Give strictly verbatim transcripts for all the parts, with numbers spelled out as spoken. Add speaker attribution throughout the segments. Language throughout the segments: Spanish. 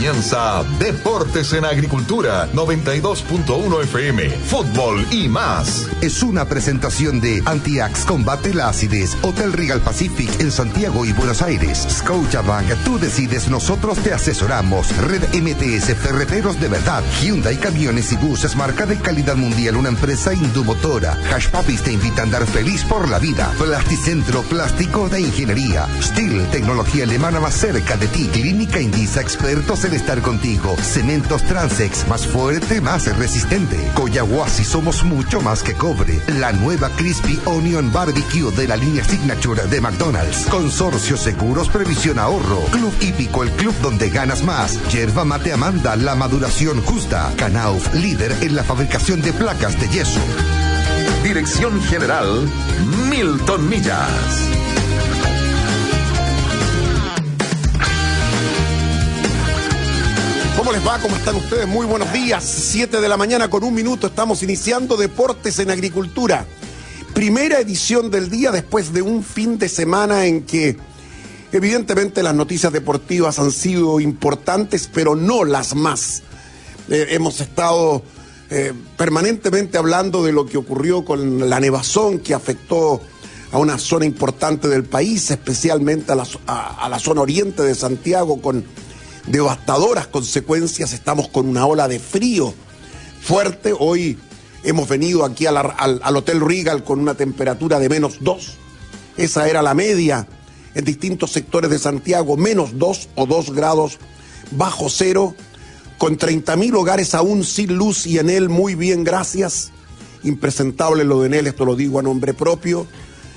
Speaker 1: comienza Deportes en Agricultura, noventa y dos punto uno F M, fútbol y más.
Speaker 2: Es una presentación de Antiax Combate la Acidez, Hotel Regal Pacific en Santiago y Buenos Aires. Scotiabank, tú decides, nosotros te asesoramos. Red M T S, ferreteros de verdad. Hyundai Camiones y Buses, marca de calidad mundial, una empresa indumotora. Hash Puppies te invita a andar feliz por la vida. Plasticentro, plástico de ingeniería. Steel, tecnología alemana más cerca de ti. Clínica Indisa, expertos en estar contigo. Cementos Transex, más fuerte, más resistente. Coyahuasi, somos mucho más que cobre. La nueva Crispy Onion Barbecue de la línea Signature de McDonald's. Consorcio Seguros Previsión Ahorro. Club Hípico, el club donde ganas más. Yerba Mate Amanda, la maduración justa. Knauf, líder en la fabricación de placas de yeso.
Speaker 1: Dirección General Milton Millas.
Speaker 3: ¿Cómo les va? ¿Cómo están ustedes? Muy buenos días. Siete de la mañana con un minuto. Estamos iniciando Deportes en Agricultura. Primera edición del día después de un fin de semana en que evidentemente las noticias deportivas han sido importantes, pero no las más. Eh, hemos estado eh, permanentemente hablando de lo que ocurrió con la nevazón que afectó a una zona importante del país, especialmente a la, a, a la zona oriente de Santiago, con devastadoras consecuencias. Estamos con una ola de frío fuerte. Hoy hemos venido aquí a la, al, al Hotel Regal con una temperatura de menos dos. Esa era la media en distintos sectores de Santiago, menos dos o dos grados bajo cero, con treinta mil hogares aún sin luz y Enel muy bien, gracias. Impresentable lo de Enel, esto lo digo a nombre propio.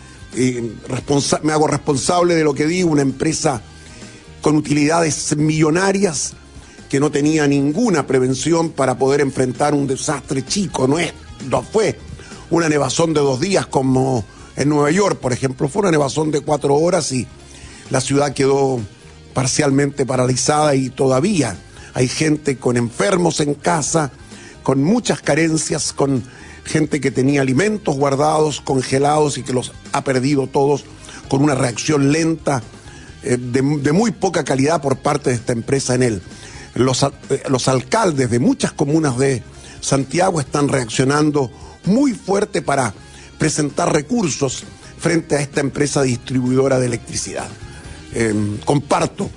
Speaker 3: Eh, responsa- me hago responsable de lo que digo, una empresa con utilidades millonarias que no tenía ninguna prevención para poder enfrentar un desastre chico. No es, no fue una nevazón de dos días como en Nueva York, por ejemplo. Fue una nevazón de cuatro horas y la ciudad quedó parcialmente paralizada y todavía hay gente con enfermos en casa, con muchas carencias, con gente que tenía alimentos guardados, congelados y que los ha perdido todos con una reacción lenta eh, de, de muy poca calidad por parte de esta empresa Enel. Los, eh, los alcaldes de muchas comunas de Santiago están reaccionando muy fuerte para presentar recursos frente a esta empresa distribuidora de electricidad. Eh, comparto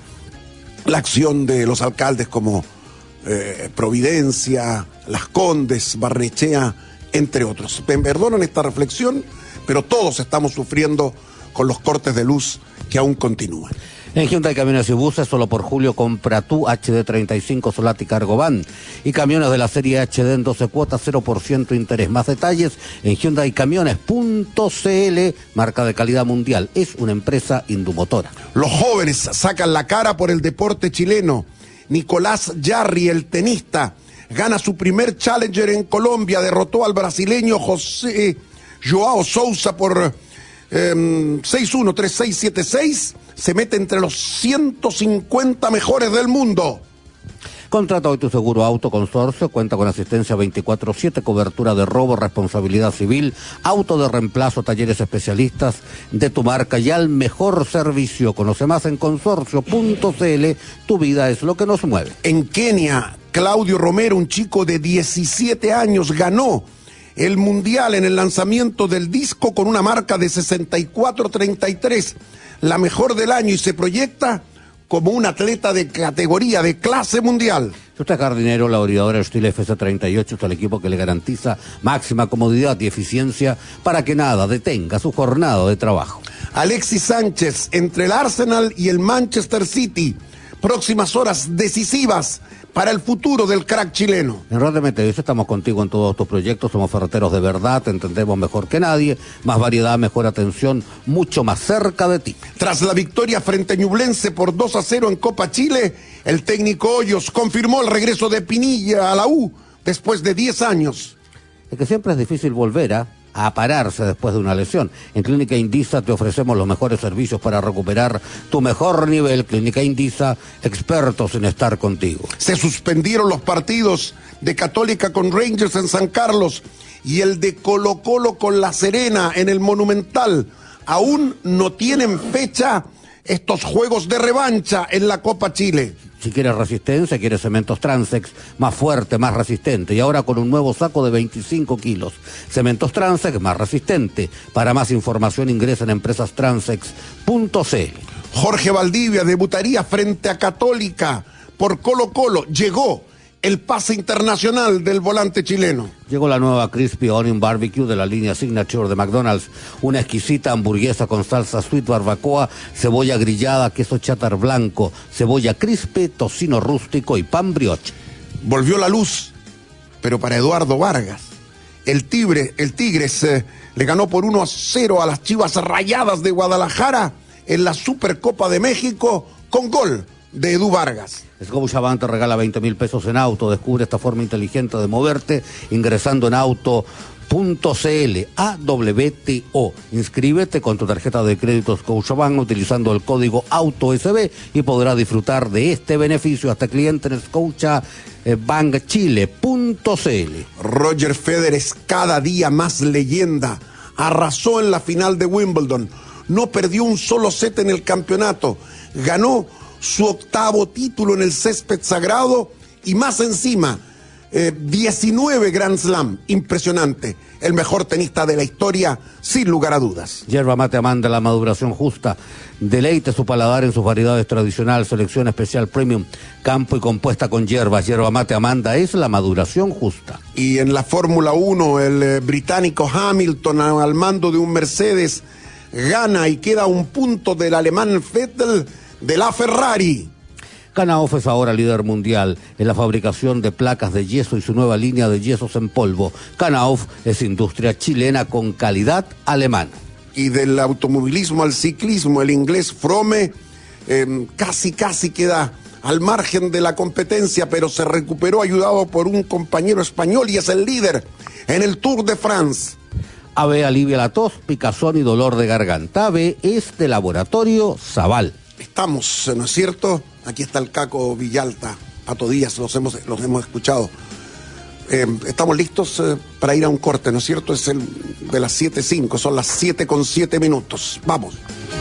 Speaker 3: la acción de los alcaldes como eh, Providencia, Las Condes, Barnechea, entre otros. Me perdonan esta reflexión, pero todos estamos sufriendo con los cortes de luz que aún continúan.
Speaker 4: En Hyundai Camiones y Buses, solo por julio, compra tu H D treinta y cinco Solati Cargo Van y camiones de la serie H D en doce cuotas, cero por ciento interés. Más detalles en hyundai camiones punto c l, marca de calidad mundial. Es una empresa indumotora.
Speaker 3: Los jóvenes sacan la cara por el deporte chileno. Nicolás Jarry, el tenista, gana su primer Challenger en Colombia, derrotó al brasileño José Joao Sousa por eh, seis uno, tres seis, siete seis. Se mete entre los ciento cincuenta mejores del mundo.
Speaker 4: Contrata hoy tu seguro auto consorcio, cuenta con asistencia veinticuatro siete, cobertura de robo, responsabilidad civil, auto de reemplazo, talleres especialistas de tu marca y al mejor servicio. Conoce más en consorcio punto c l, tu vida es lo que nos mueve.
Speaker 3: En Kenia, Claudio Romero, un chico de diecisiete años, ganó el mundial en el lanzamiento del disco con una marca de sesenta y cuatro treinta y tres, la mejor del año, y se proyecta como un atleta de categoría, de clase mundial.
Speaker 4: Si usted es jardinero, la oridadora Steel F C treinta y ocho es el equipo que le garantiza máxima comodidad y eficiencia para que nada detenga su jornada de trabajo.
Speaker 3: Alexis Sánchez, entre el Arsenal y el Manchester City, próximas horas decisivas para el futuro del crack chileno.
Speaker 4: En Red M T S estamos contigo en todos tus proyectos, somos ferreteros de verdad, te entendemos mejor que nadie, más variedad, mejor atención, mucho más cerca de ti.
Speaker 3: Tras la victoria frente a Ñublense por dos a cero en Copa Chile, el técnico Hoyos confirmó el regreso de Pinilla a la U después de diez años.
Speaker 4: Es que siempre es difícil volver a... a pararse después de una lesión. En Clínica Indisa te ofrecemos los mejores servicios para recuperar tu mejor nivel. Clínica Indisa, expertos en estar contigo.
Speaker 3: Se suspendieron los partidos de Católica con Rangers en San Carlos y el de Colo Colo con La Serena en el Monumental. Aún no tienen fecha estos juegos de revancha en la Copa Chile.
Speaker 4: Si quieres resistencia, quieres cementos Transex, más fuerte, más resistente. Y ahora con un nuevo saco de veinticinco kilos. Cementos Transex, más resistente. Para más información ingresa en empresas transex punto c l.
Speaker 3: Jorge Valdivia debutaría frente a Católica por Colo Colo. Llegó el pase internacional del volante chileno.
Speaker 4: Llegó la nueva Crispy Onion Barbecue de la línea Signature de McDonald's. Una exquisita hamburguesa con salsa sweet barbacoa, cebolla grillada, queso cheddar blanco, cebolla crispe, tocino rústico y pan brioche.
Speaker 3: Volvió la luz, pero para Eduardo Vargas. El Tigre, el Tigres eh, le ganó por uno a cero a las Chivas Rayadas de Guadalajara en la Supercopa de México con gol de Edu Vargas.
Speaker 4: Scotiabank te regala veinte mil pesos en auto. Descubre esta forma inteligente de moverte ingresando en auto punto c l, A W T O. Inscríbete con tu tarjeta de crédito Scotiabank utilizando el código AUTOSB y podrás disfrutar de este beneficio hasta cliente en scotiabank chile punto c l.
Speaker 3: Roger Federer es cada día más leyenda. Arrasó en la final de Wimbledon. No perdió un solo set en el campeonato. Ganó su octavo título en el césped sagrado y más encima, eh, diecinueve Grand Slam. Impresionante. El mejor tenista de la historia, sin lugar a dudas.
Speaker 4: Yerba Mate Amanda, la maduración justa. Deleite su paladar en sus variedades tradicional, selección especial premium, campo y compuesta con hierbas. Yerba Mate Amanda es la maduración justa.
Speaker 3: Y en la Fórmula uno, el eh, británico Hamilton al mando de un Mercedes gana y queda a un punto del alemán Vettel de la Ferrari.
Speaker 4: Knauf es ahora líder mundial en la fabricación de placas de yeso y su nueva línea de yesos en polvo. Knauf es industria chilena con calidad alemana.
Speaker 3: Y del automovilismo al ciclismo, el inglés Froome eh, casi casi queda al margen de la competencia, pero se recuperó ayudado por un compañero español y es el líder en el Tour de France.
Speaker 4: A B alivia la tos, picazón y dolor de garganta. A B es de Laboratorio Zaval.
Speaker 3: Estamos, ¿no es cierto? Aquí está el Caco Villalta, Pato Díaz, los hemos, los hemos escuchado. Eh, estamos listos eh, para ir a un corte, ¿no es cierto? Es el de las siete cinco, son las siete con siete minutos. Vamos.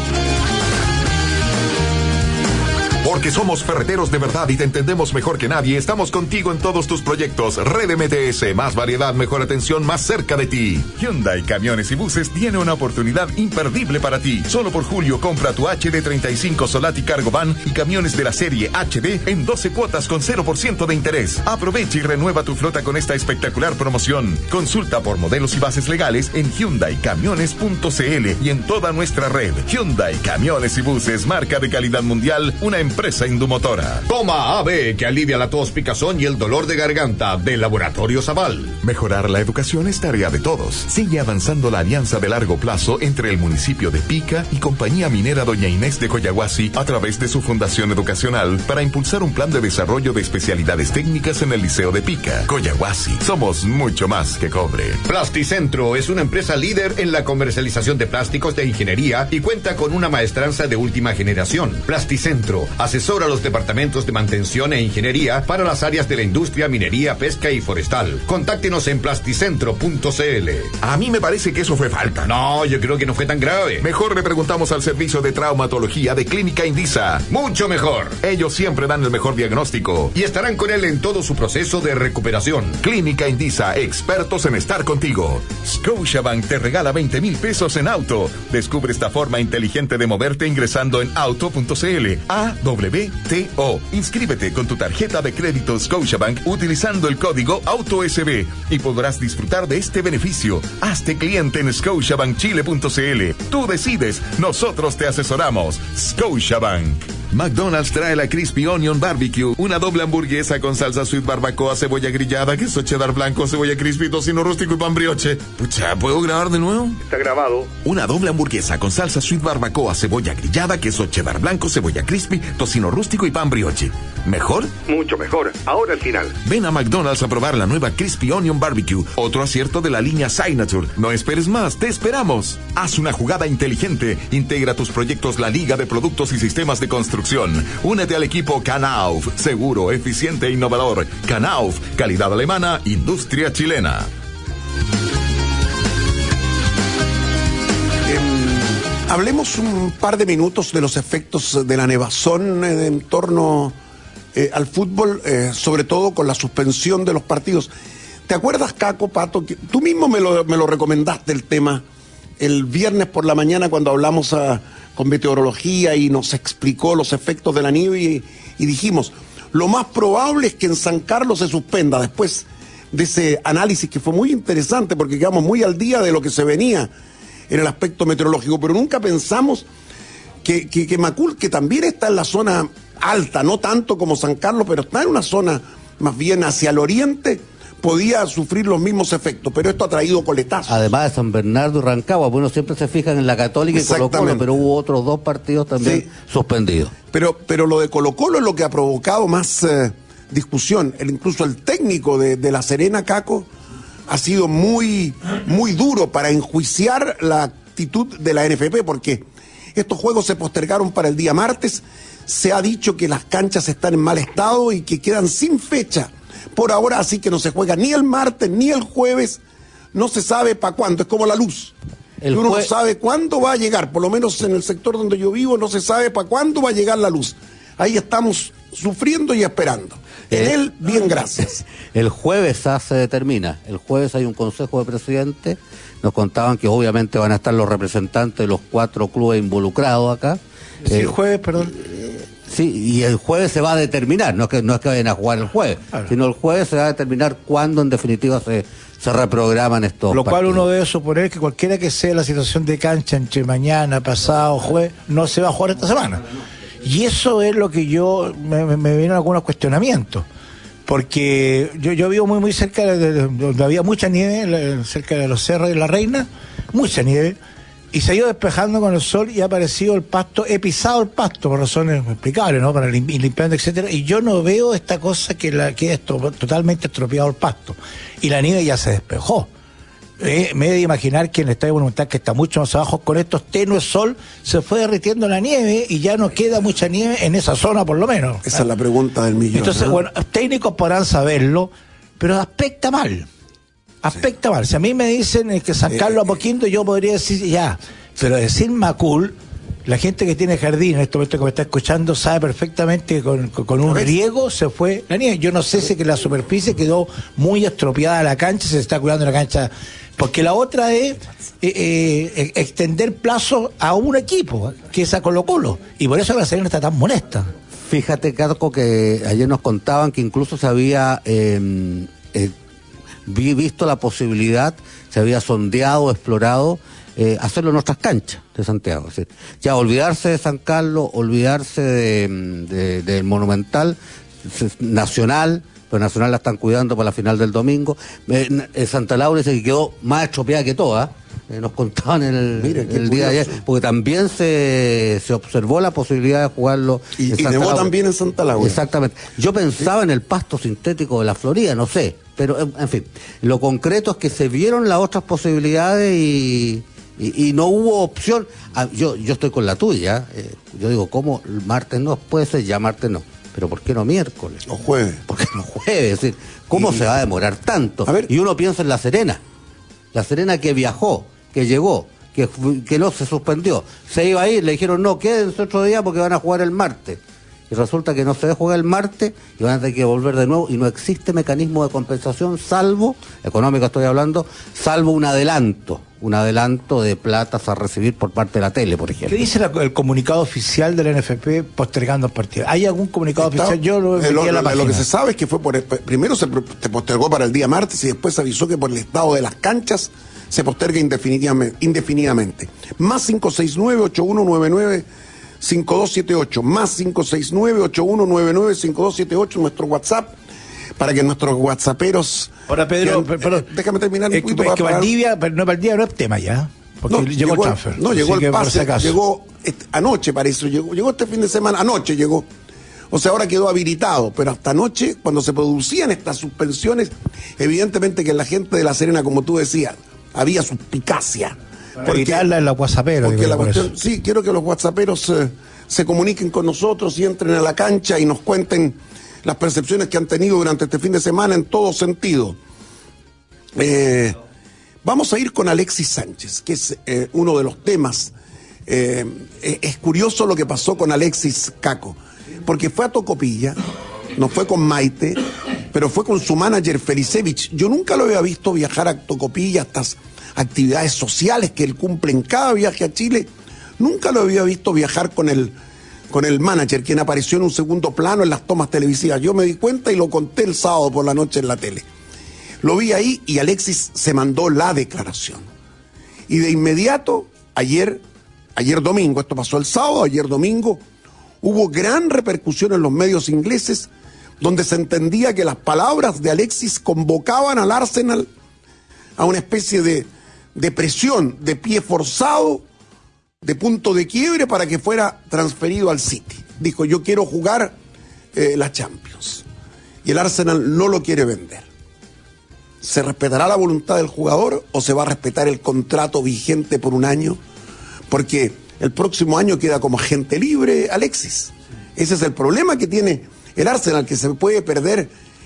Speaker 1: Porque somos ferreteros de verdad y te entendemos mejor que nadie, estamos contigo en todos tus proyectos. Red M T S, más variedad, mejor atención, más cerca de ti. Hyundai Camiones y Buses tiene una oportunidad imperdible para ti. Solo por julio compra tu H D treinta y cinco Solati Cargo Van y camiones de la serie H D en doce cuotas con cero por ciento de interés. Aprovecha y renueva tu flota con esta espectacular promoción. Consulta por modelos y bases legales en hyundai camiones punto c l y en toda nuestra red. Hyundai Camiones y Buses, marca de calidad mundial, una empresa Indumotora.
Speaker 5: Toma A B, que alivia la tos, picazón y el dolor de garganta, de Laboratorio Zaval.
Speaker 1: Mejorar la educación es tarea de todos. Sigue avanzando la alianza de largo plazo entre el municipio de Pica y Compañía Minera Doña Inés de Coyahuasi a través de su fundación educacional para impulsar un plan de desarrollo de especialidades técnicas en el Liceo de Pica. Coyahuasi, somos mucho más que cobre.
Speaker 5: Plasticentro es una empresa líder en la comercialización de plásticos de ingeniería y cuenta con una maestranza de última generación. Plasticentro asesora a los departamentos de mantención e ingeniería para las áreas de la industria, minería, pesca y forestal. Contáctenos en plasticentro punto c l.
Speaker 1: A mí me parece que eso fue falta.
Speaker 5: No, yo creo que no fue tan grave.
Speaker 1: Mejor le preguntamos al servicio de traumatología de Clínica Indisa.
Speaker 5: Mucho mejor.
Speaker 1: Ellos siempre dan el mejor diagnóstico.
Speaker 5: Y estarán con él en todo su proceso de recuperación.
Speaker 1: Clínica Indisa, expertos en estar contigo. Scotiabank te regala veinte mil pesos en auto. Descubre esta forma inteligente de moverte ingresando en auto punto c l. A W T O. Inscríbete con tu tarjeta de crédito Scotiabank utilizando el código AUTOSB y podrás disfrutar de este beneficio. Hazte cliente en scotiabank chile punto c l. Tú decides, nosotros te asesoramos. Scotiabank. McDonald's trae la Crispy Onion Barbecue, una doble hamburguesa con salsa sweet barbacoa, cebolla grillada, queso cheddar blanco, cebolla crispy, tocino rústico y pan brioche. Pucha, ¿puedo grabar de nuevo?
Speaker 5: Está grabado.
Speaker 1: Una doble hamburguesa con salsa sweet barbacoa, cebolla grillada, queso cheddar blanco, cebolla crispy, tocino rústico y pan brioche. ¿Mejor?
Speaker 5: Mucho mejor. Ahora el final.
Speaker 1: Ven a McDonald's a probar la nueva Crispy Onion Barbecue, otro acierto de la línea Signature. No esperes más, te esperamos. Haz una jugada inteligente. Integra tus proyectos la Liga de Productos y Sistemas de Construcción. Únete al equipo Knauf, seguro, eficiente e innovador. Knauf, calidad alemana, industria chilena.
Speaker 3: Hablemos un par de minutos de los efectos de la nevazón en torno eh, al fútbol, eh, sobre todo con la suspensión de los partidos. ¿Te acuerdas, Caco, Pato? Que tú mismo me lo, me lo recomendaste el tema el viernes por la mañana cuando hablamos a, con meteorología y nos explicó los efectos de la nieve y, y dijimos, lo más probable es que en San Carlos se suspenda, después de ese análisis que fue muy interesante porque quedamos muy al día de lo que se venía en el aspecto meteorológico, pero nunca pensamos que, que, que Macul, que también está en la zona alta, no tanto como San Carlos, pero está en una zona más bien hacia el oriente, podía sufrir los mismos efectos, pero esto ha traído coletazos.
Speaker 4: Además de San Bernardo y Rancagua, bueno, siempre se fijan en la Católica y Colo-Colo, pero hubo otros dos partidos también sí. suspendidos.
Speaker 3: Pero, pero lo de Colo-Colo es lo que ha provocado más eh, discusión. El, incluso el técnico de, de La Serena, Caco, ha sido muy, muy duro para enjuiciar la actitud de la N F P, porque estos juegos se postergaron para el día martes, se ha dicho que las canchas están en mal estado y que quedan sin fecha por ahora, así que no se juega ni el martes ni el jueves, no se sabe para cuándo, es como la luz. El uno no sabe cuándo va a llegar, por lo menos en el sector donde yo vivo no se sabe para cuándo va a llegar la luz. Ahí estamos sufriendo y esperando. En eh, él, bien, gracias.
Speaker 4: El jueves ya se determina, el jueves hay un consejo de presidentes, nos contaban que obviamente van a estar los representantes de los cuatro clubes involucrados acá.
Speaker 6: Sí, eh, el jueves, perdón.
Speaker 4: Sí, y el jueves se va a determinar, no es que, no es que vayan a jugar el jueves, claro, sino el jueves se va a determinar cuándo en definitiva se, se reprograman estos
Speaker 6: Lo
Speaker 4: partidos.
Speaker 6: cual uno debe suponer que cualquiera que sea la situación de cancha entre mañana, pasado, jueves, no se va a jugar esta semana. Y eso es lo que yo, me, me, me vienen algunos cuestionamientos. Porque yo, yo vivo muy muy cerca de donde había mucha nieve, cerca de los cerros de la Reina, mucha nieve. Y se ha ido despejando con el sol y ha aparecido el pasto, he pisado el pasto por razones explicables, ¿no? Para lim limpiando, etcétera. Y yo no veo esta cosa que la que es to totalmente estropeado el pasto. Y la nieve ya se despejó. Eh, me he de imaginar que en el Estadio Monumental, que está mucho más abajo, con estos tenues sol, se fue derritiendo la nieve y ya no queda mucha nieve en esa zona, por lo menos.
Speaker 3: Esa ¿eh? es la pregunta del millón.
Speaker 6: Entonces, ¿no? Bueno, técnicos podrán saberlo, pero aspecta mal. Aspecta sí. mal. Si a mí me dicen que San Carlos eh, Apoquindo, yo podría decir ya, pero decir Macul, la gente que tiene jardín en este momento que me está escuchando sabe perfectamente que con, con, con un riego se fue la nieve. Yo no sé si que la superficie quedó muy estropeada la cancha, se está cuidando la cancha, porque la otra es eh, eh, extender plazo a un equipo, que es a Colo-Colo, y por eso la Serena está tan molesta.
Speaker 4: Fíjate, Carco, que ayer nos contaban que incluso se había eh, eh, vi visto la posibilidad, se había sondeado, explorado, eh, hacerlo en nuestras canchas de Santiago. Es decir, ya olvidarse de San Carlos, olvidarse de, de, del Monumental, Nacional, pero Nacional la están cuidando para la final del domingo. Eh, eh, Santa Laura dice que quedó más estropeada que toda. Eh, nos contaban el, Mira, el día de ayer, porque también se, se observó la posibilidad de jugarlo.
Speaker 3: Y, y nevó también en Santa Laura.
Speaker 4: Exactamente. Yo pensaba ¿Sí? en el pasto sintético de la Florida, no sé, pero en, en fin, lo concreto es que se vieron las otras posibilidades y, y, y no hubo opción. Ah, yo, yo estoy con la tuya, eh, yo digo, ¿cómo martes no? Puede ser ya martes no. Pero ¿por qué no miércoles?
Speaker 3: O jueves.
Speaker 4: ¿Por qué no jueves? Es decir, ¿cómo y... se va a demorar tanto?
Speaker 3: A ver.
Speaker 4: Y uno piensa en La Serena. La Serena que viajó, que llegó, que, que no se suspendió. Se iba a ir, le dijeron, no, quédense otro día porque van a jugar el martes. Y resulta que no se juega el martes y van a tener que volver de nuevo. Y no existe mecanismo de compensación, salvo, económico estoy hablando, salvo un adelanto. Un adelanto de platas a recibir por parte de la tele, por ejemplo.
Speaker 6: ¿Qué dice la, el comunicado oficial del N F P postergando el partido? ¿Hay algún comunicado Está, oficial? Yo lo,
Speaker 3: eh, lo, la lo, lo que se sabe es que fue por el, primero se postergó para el día martes y después se avisó que por el estado de las canchas se posterga indefinidamente. indefinidamente. Más cinco seis nueve, ocho uno nueve nueve, cinco dos siete ocho. Más cinco seis nueve, ocho uno nueve nueve, cinco dos siete ocho, nuestro WhatsApp, para que nuestros whatsapperos...
Speaker 6: Ahora, Pedro,
Speaker 3: quieran,
Speaker 6: perdón,
Speaker 3: eh, déjame terminar.
Speaker 6: Es,
Speaker 3: un
Speaker 6: es que Valdivia, pero no, Valdivia no es tema ya, porque
Speaker 3: no,
Speaker 6: llegó,
Speaker 3: llegó
Speaker 6: el transfer.
Speaker 3: No, llegó el pase,
Speaker 6: si
Speaker 3: llegó este, anoche parece, llegó, llegó este fin de semana, anoche llegó. O sea, ahora quedó habilitado, pero hasta anoche, cuando se producían estas suspensiones, evidentemente que la gente de La Serena, como tú decías, había suspicacia.
Speaker 6: Para evitarla en la WhatsAppera.
Speaker 3: Porque la cuestión, sí, quiero que los whatsapperos eh, se comuniquen con nosotros y entren a la cancha y nos cuenten las percepciones que han tenido durante este fin de semana en todo sentido. Eh, vamos a ir con Alexis Sánchez, que es eh, uno de los temas. Eh, es curioso lo que pasó con Alexis, Caco, porque fue a Tocopilla no fue con Maite, pero fue con su manager Felicevich. Yo nunca lo había visto viajar a Tocopilla, a estas actividades sociales que él cumple en cada viaje a Chile. Nunca lo había visto viajar con el, con el manager, quien apareció en un segundo plano en las tomas televisivas. Yo me di cuenta y lo conté el sábado por la noche en la tele. Lo vi ahí y Alexis se mandó la declaración. Y de inmediato, ayer, ayer domingo, esto pasó el sábado, ayer domingo, hubo gran repercusión en los medios ingleses, donde se entendía que las palabras de Alexis convocaban al Arsenal a una especie de, de presión, de pie forzado, de punto de quiebre para que fuera transferido al City. Dijo, yo quiero jugar eh, la Champions. Y el Arsenal no lo quiere vender. ¿Se respetará la voluntad del jugador o se va a respetar el contrato vigente por un año? Porque el próximo año queda como agente libre Alexis. Ese es el problema que tiene el Arsenal, que se puede perder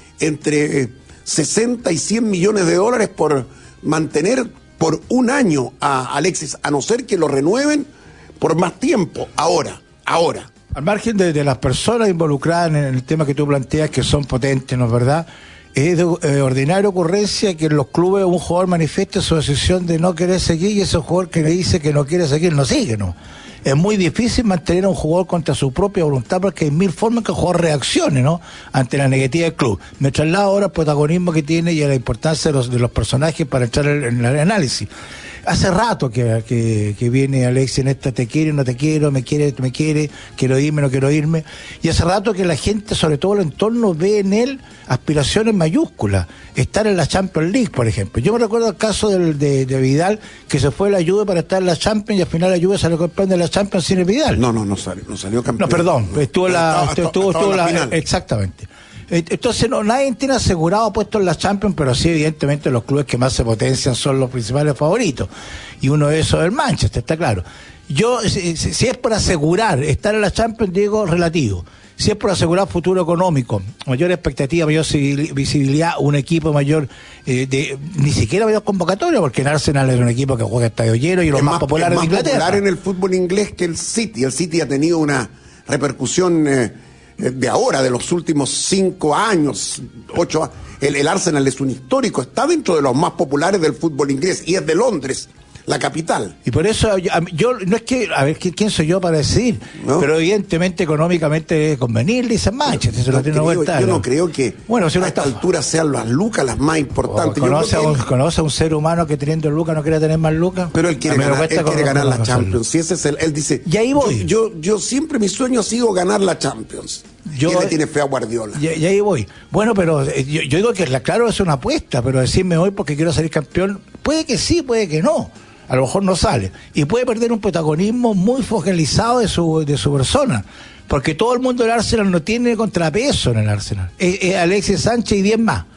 Speaker 3: entre sesenta y cien millones de dólares por mantener por un año a Alexis, a no ser que lo renueven por más tiempo. Ahora, ahora.
Speaker 6: Al margen de, de las personas involucradas en el tema que tú planteas, que son potentes, ¿no es verdad? Es de eh, ordinaria ocurrencia que en los clubes un jugador manifieste su decisión de no querer seguir y ese jugador que le dice que no quiere seguir no sigue, ¿no? Es muy difícil mantener a un jugador contra su propia voluntad porque hay mil formas que el jugador reaccione, ¿no? Ante la negativa del club. Me traslado ahora al protagonismo que tiene y a la importancia de los, de los personajes para entrar en el análisis. Hace rato que, que, que viene Alexis en esta, te quiero, no te quiero, me quiere, me quiere, quiero irme, no quiero irme. Y hace rato que la gente, sobre todo el entorno, ve en él aspiraciones mayúsculas. Estar en la Champions League, por ejemplo. Yo me recuerdo el caso del, de, de Vidal, que se fue a la Juve para estar en la Champions y al final la Juve salió campeón de la Champions sin el Vidal.
Speaker 3: No, no, no salió, no salió campeón.
Speaker 6: No, perdón, estuvo la,
Speaker 3: estaba,
Speaker 6: estuvo,
Speaker 3: estaba
Speaker 6: estuvo
Speaker 3: en la
Speaker 6: la,
Speaker 3: final.
Speaker 6: Exactamente. Entonces no, nadie tiene asegurado puesto en la Champions, pero sí evidentemente los clubes que más se potencian son los principales favoritos, y uno de esos es el Manchester, está claro. Yo, si, si es por asegurar estar en la Champions, digo relativo. Si es por asegurar futuro económico, mayor expectativa, mayor visibilidad, un equipo mayor, eh, de ni siquiera mayor convocatoria, porque en Arsenal es un equipo que juega estadio lleno y los más, más populares de Inglaterra.
Speaker 3: Es más popular en el fútbol inglés que el City. El City ha tenido una repercusión eh, de ahora, de los últimos cinco años, ocho años. El, el Arsenal es un histórico, está dentro de los más populares del fútbol inglés y es de Londres, la capital.
Speaker 6: Y por eso yo, yo no es que, a ver, ¿quién soy yo para decidir? ¿No? Pero evidentemente económicamente es convenir, dice Manchester, eso no tiene vuelta.
Speaker 3: Yo no creo que bueno, si a esta está... altura sean las lucas las más importantes.
Speaker 6: Oh, ¿Conoce,
Speaker 3: yo
Speaker 6: a un, él... ¿Conoce a un ser humano que teniendo lucas no quiere tener más lucas?
Speaker 3: Pero él quiere ganar, él quiere ganar la Champions. Si ese es el, él dice,
Speaker 6: y ahí voy.
Speaker 3: Yo, yo, yo siempre mi sueño ha sido ganar la Champions. Yo, y él le tiene fe a Guardiola.
Speaker 6: Y, y ahí voy. Bueno, pero eh, yo, yo digo que la, claro es una apuesta, pero decirme hoy porque quiero salir campeón, puede que sí, puede que no. A lo mejor no sale. Y puede perder un protagonismo muy focalizado de su, de su persona. Porque todo el mundo del Arsenal no tiene contrapeso en el Arsenal. Es, es Alexis Sánchez y diez más.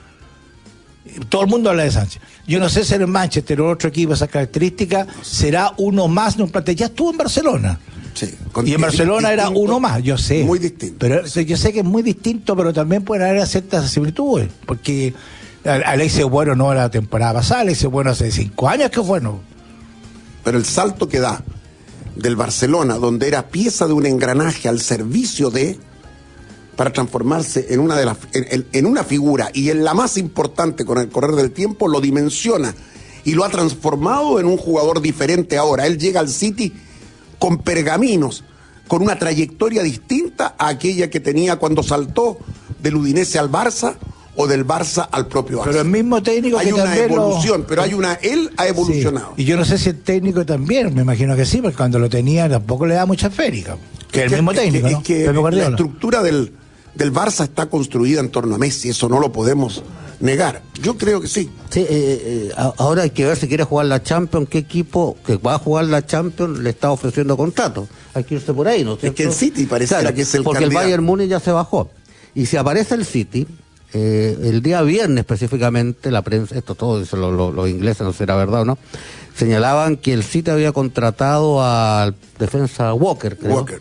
Speaker 6: Todo el mundo habla de Sánchez. Yo no sé si en el Manchester o otro equipo esas características será uno más de un plantel. Ya estuvo en Barcelona.
Speaker 3: Sí,
Speaker 6: y en Barcelona era uno más, yo sé.
Speaker 3: Muy distinto.
Speaker 6: Pero yo sé que es muy distinto, pero también pueden haber ciertas similitudes. Porque Alexis bueno no la temporada pasada, Alexis bueno hace cinco años que fue, ¿no?
Speaker 3: Pero el salto que da del Barcelona, donde era pieza de un engranaje al servicio de, para transformarse en una de las en, en una figura y en la más importante con el correr del tiempo, lo dimensiona y lo ha transformado en un jugador diferente ahora. Él llega al City con pergaminos, con una trayectoria distinta a aquella que tenía cuando saltó del Udinese al Barça o del Barça al propio Arsenal.
Speaker 6: Pero el mismo técnico
Speaker 3: hay
Speaker 6: que
Speaker 3: una
Speaker 6: también
Speaker 3: evolución,
Speaker 6: lo...
Speaker 3: pero hay una, él ha evolucionado.
Speaker 6: Sí. Y yo no sé si el técnico también, me imagino que sí, porque cuando lo tenía tampoco le da mucha férica. Que es el que, mismo técnico,
Speaker 3: es
Speaker 6: ¿no?
Speaker 3: que, es que la estructura del, del Barça está construida en torno a Messi, eso no lo podemos negar. Yo creo que sí.
Speaker 4: Sí, eh, eh, ahora hay que ver si quiere jugar la Champions, qué equipo que va a jugar la Champions le está ofreciendo contrato. Hay que irse por ahí, ¿no?
Speaker 3: Es que el City pareciera claro, que es el
Speaker 4: porque
Speaker 3: candidato.
Speaker 4: El Bayern Múnich ya se bajó. Y si aparece el City, eh, el día viernes específicamente, la prensa, esto todo dicen los, los, los ingleses, no sé si era verdad o no, señalaban que el City había contratado al defensa Walker, creo.
Speaker 3: Walker.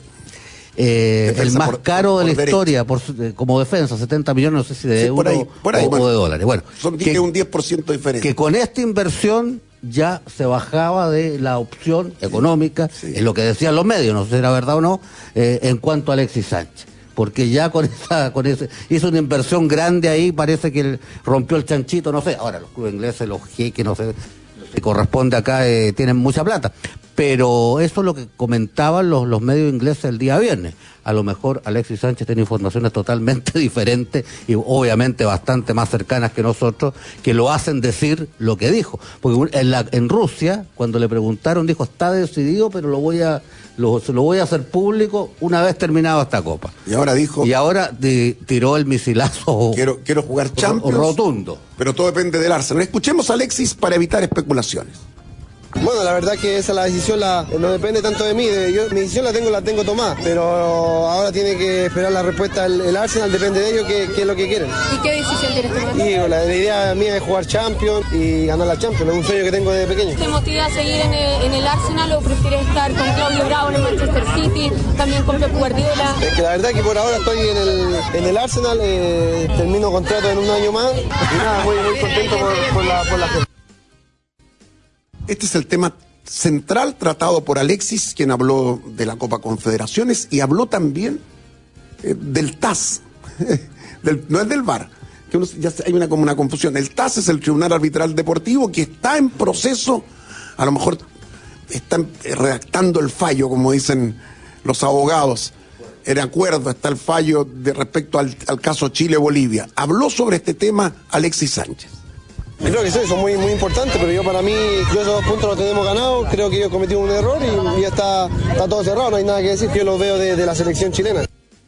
Speaker 4: Eh, el más por, caro por, por de la derecha. Historia por, eh, como defensa, setenta millones, no sé si de sí, euros por ahí, por ahí, o, bueno, o de dólares. Bueno,
Speaker 3: son que, un diez por ciento diferente.
Speaker 4: Que con esta inversión ya se bajaba de la opción económica, sí. En lo que decían los medios, no sé si era verdad o no, eh, en cuanto a Alexis Sánchez. porque ya con esa, con ese, hizo una inversión grande ahí, parece que el, rompió el chanchito, no sé. Ahora los clubes ingleses, los jeques, no sé, que corresponde acá, eh, tienen mucha plata. Pero eso es lo que comentaban los, los medios ingleses el día viernes. A lo mejor Alexis Sánchez tiene informaciones totalmente diferentes y obviamente bastante más cercanas que nosotros, que lo hacen decir lo que dijo. Porque en, la, en Rusia, cuando le preguntaron, dijo, está decidido, pero lo voy a lo, lo voy a hacer público una vez terminada esta Copa.
Speaker 3: Y ahora dijo...
Speaker 4: Y ahora de, tiró el misilazo
Speaker 3: quiero, quiero jugar Champions,
Speaker 4: rotundo.
Speaker 3: Pero todo depende del Arsenal. Escuchemos a Alexis para evitar especulaciones.
Speaker 7: Bueno, la verdad que esa la decisión la, no depende tanto de mí, de, yo, mi decisión la tengo la tengo tomada, pero ahora tiene que esperar la respuesta el, el Arsenal, depende de ellos qué, qué es lo que quieren.
Speaker 8: ¿Y qué decisión tienes que tomar?
Speaker 7: Y la, la idea mía es jugar Champions y ganar la Champions, es un sueño que tengo desde pequeño.
Speaker 8: ¿Te motiva a seguir en el, en el Arsenal o prefieres estar con Claudio Bravo en el Manchester City, también con Pep Guardiola?
Speaker 7: Es que la verdad que por ahora estoy en el, en el Arsenal, eh, termino contrato en un año más y nada, muy, muy contento por, por la por la gente.
Speaker 3: Este es el tema central tratado por Alexis, quien habló de la Copa Confederaciones y habló también eh, del T A S, del, no es del V A R, que uno, ya hay una, como una confusión. El T A S es el Tribunal Arbitral Deportivo que está en proceso, a lo mejor están redactando el fallo, como dicen los abogados. En acuerdo está el fallo de respecto al, al caso Chile-Bolivia. Habló sobre este tema Alexis Sánchez.
Speaker 7: Yo creo que sí, son muy, muy importantes, pero yo para mí, yo esos dos puntos los tenemos ganados, creo que yo cometí un error y ya está, está todo cerrado, no hay nada que decir, yo lo veo de, de la selección chilena.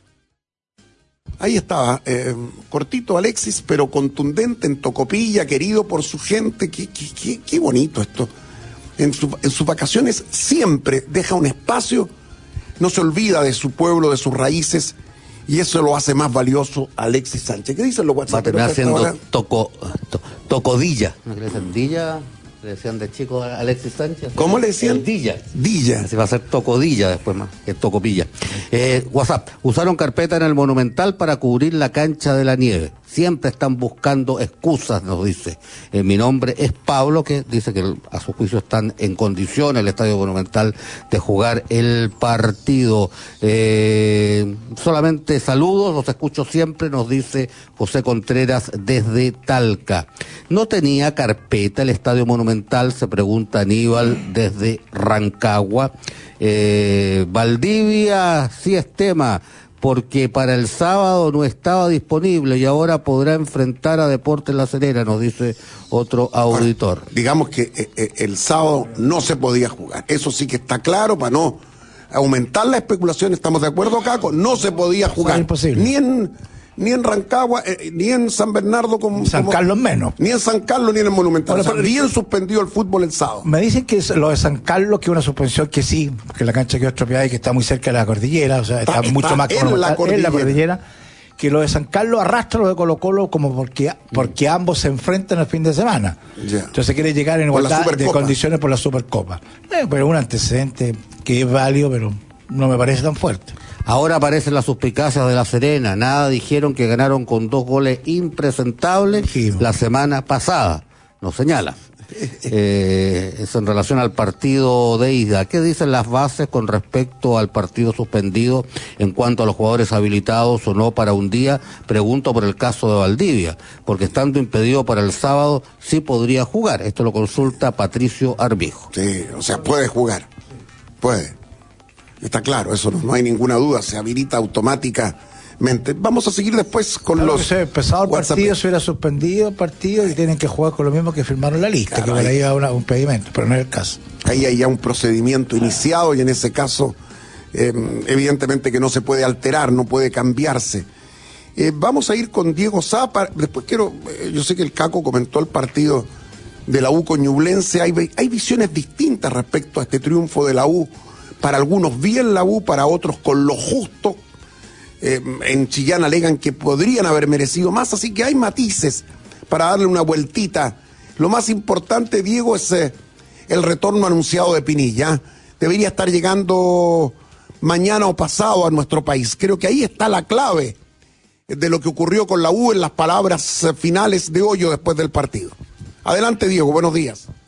Speaker 3: Ahí estaba, eh, cortito Alexis, pero contundente en Tocopilla, querido por su gente, qué, qué, qué, qué bonito esto. En, su, en sus vacaciones siempre deja un espacio, no se olvida de su pueblo, de sus raíces, y eso lo hace más valioso a Alexis Sánchez. ¿Qué dicen los WhatsApp?
Speaker 4: Va a terminar haciendo toco, to, tocodilla. ¿No le decían Dilla? Le decían de chico a Alexis Sánchez.
Speaker 3: ¿Cómo le decían?
Speaker 4: El Dilla.
Speaker 3: Dilla.
Speaker 4: Así va a ser tocodilla después más, que tocopilla. Eh, WhatsApp. Usaron carpeta en el Monumental para cubrir la cancha de la nieve. Siempre están buscando excusas, nos dice. Eh, mi nombre es Pablo, que dice que a su juicio están en condiciones el Estadio Monumental de jugar el partido. Eh, solamente saludos, los escucho siempre, nos dice José Contreras desde Talca. ¿No tenía carpeta el Estadio Monumental? Se pregunta Aníbal desde Rancagua. Eh, Valdivia sí es tema, porque para el sábado no estaba disponible y ahora podrá enfrentar a Deportes La Serena, nos dice otro auditor.
Speaker 3: Bueno, digamos que eh, eh, el sábado no se podía jugar, eso sí que está claro, para no aumentar la especulación, estamos de acuerdo, Caco, no se podía jugar,
Speaker 6: imposible.
Speaker 3: ni en ni en Rancagua, eh, ni en San Bernardo, como
Speaker 6: San
Speaker 3: como,
Speaker 6: Carlos menos,
Speaker 3: ni en San Carlos ni en el Monumental.
Speaker 6: Ahora,
Speaker 3: o sea, bien suspendido el fútbol el sábado.
Speaker 6: Me dicen que es lo de San Carlos, que es una suspensión que sí, que la cancha quedó estropeada y que está muy cerca de la cordillera, o sea, está, está mucho
Speaker 3: está
Speaker 6: más que
Speaker 3: en la cordillera.
Speaker 6: en la cordillera, que lo de San Carlos arrastra lo de Colo Colo como porque, porque mm. ambos se enfrentan el fin de semana. Yeah. Entonces quiere llegar en igualdad de condiciones por la Supercopa. Eh, pero un antecedente que es válido, pero no me parece tan fuerte.
Speaker 4: Ahora aparecen las suspicacias de La Serena. Nada dijeron que ganaron con dos goles impresentables sí, la semana pasada. Nos señala. Eh, es en relación al partido de ida. ¿Qué dicen las bases con respecto al partido suspendido en cuanto a los jugadores habilitados o no para un día? Pregunto por el caso de Valdivia, porque estando impedido para el sábado sí podría jugar. Esto lo consulta Patricio Arbijo.
Speaker 3: Sí, o sea, puede jugar. Puede. Está claro, eso no, no hay ninguna duda, se habilita automáticamente. Vamos a seguir después con
Speaker 6: claro
Speaker 3: los...
Speaker 6: Que se ha empezado el WhatsApp. Partido, se hubiera suspendido el partido y tienen que jugar con lo mismo que firmaron la lista, claro, que por ahí va una, un pedimento, pero no es el caso.
Speaker 3: Ahí hay ya un procedimiento iniciado y en ese caso, eh, evidentemente que no se puede alterar, no puede cambiarse. Eh, vamos a ir con Diego Zapa, después quiero, eh, yo sé que el Caco comentó el partido de la U con Ñublense, hay, hay visiones distintas respecto a este triunfo de la U. Para algunos bien la U, para otros con lo justo. Eh, en Chillán alegan que podrían haber merecido más, así que hay matices para darle una vueltita. Lo más importante, Diego, es eh, el retorno anunciado de Pinilla. Debería estar llegando mañana o pasado a nuestro país. Creo que ahí está la clave de lo que ocurrió con la U en las palabras finales de Hoyo después del partido. Adelante, Diego, buenos días.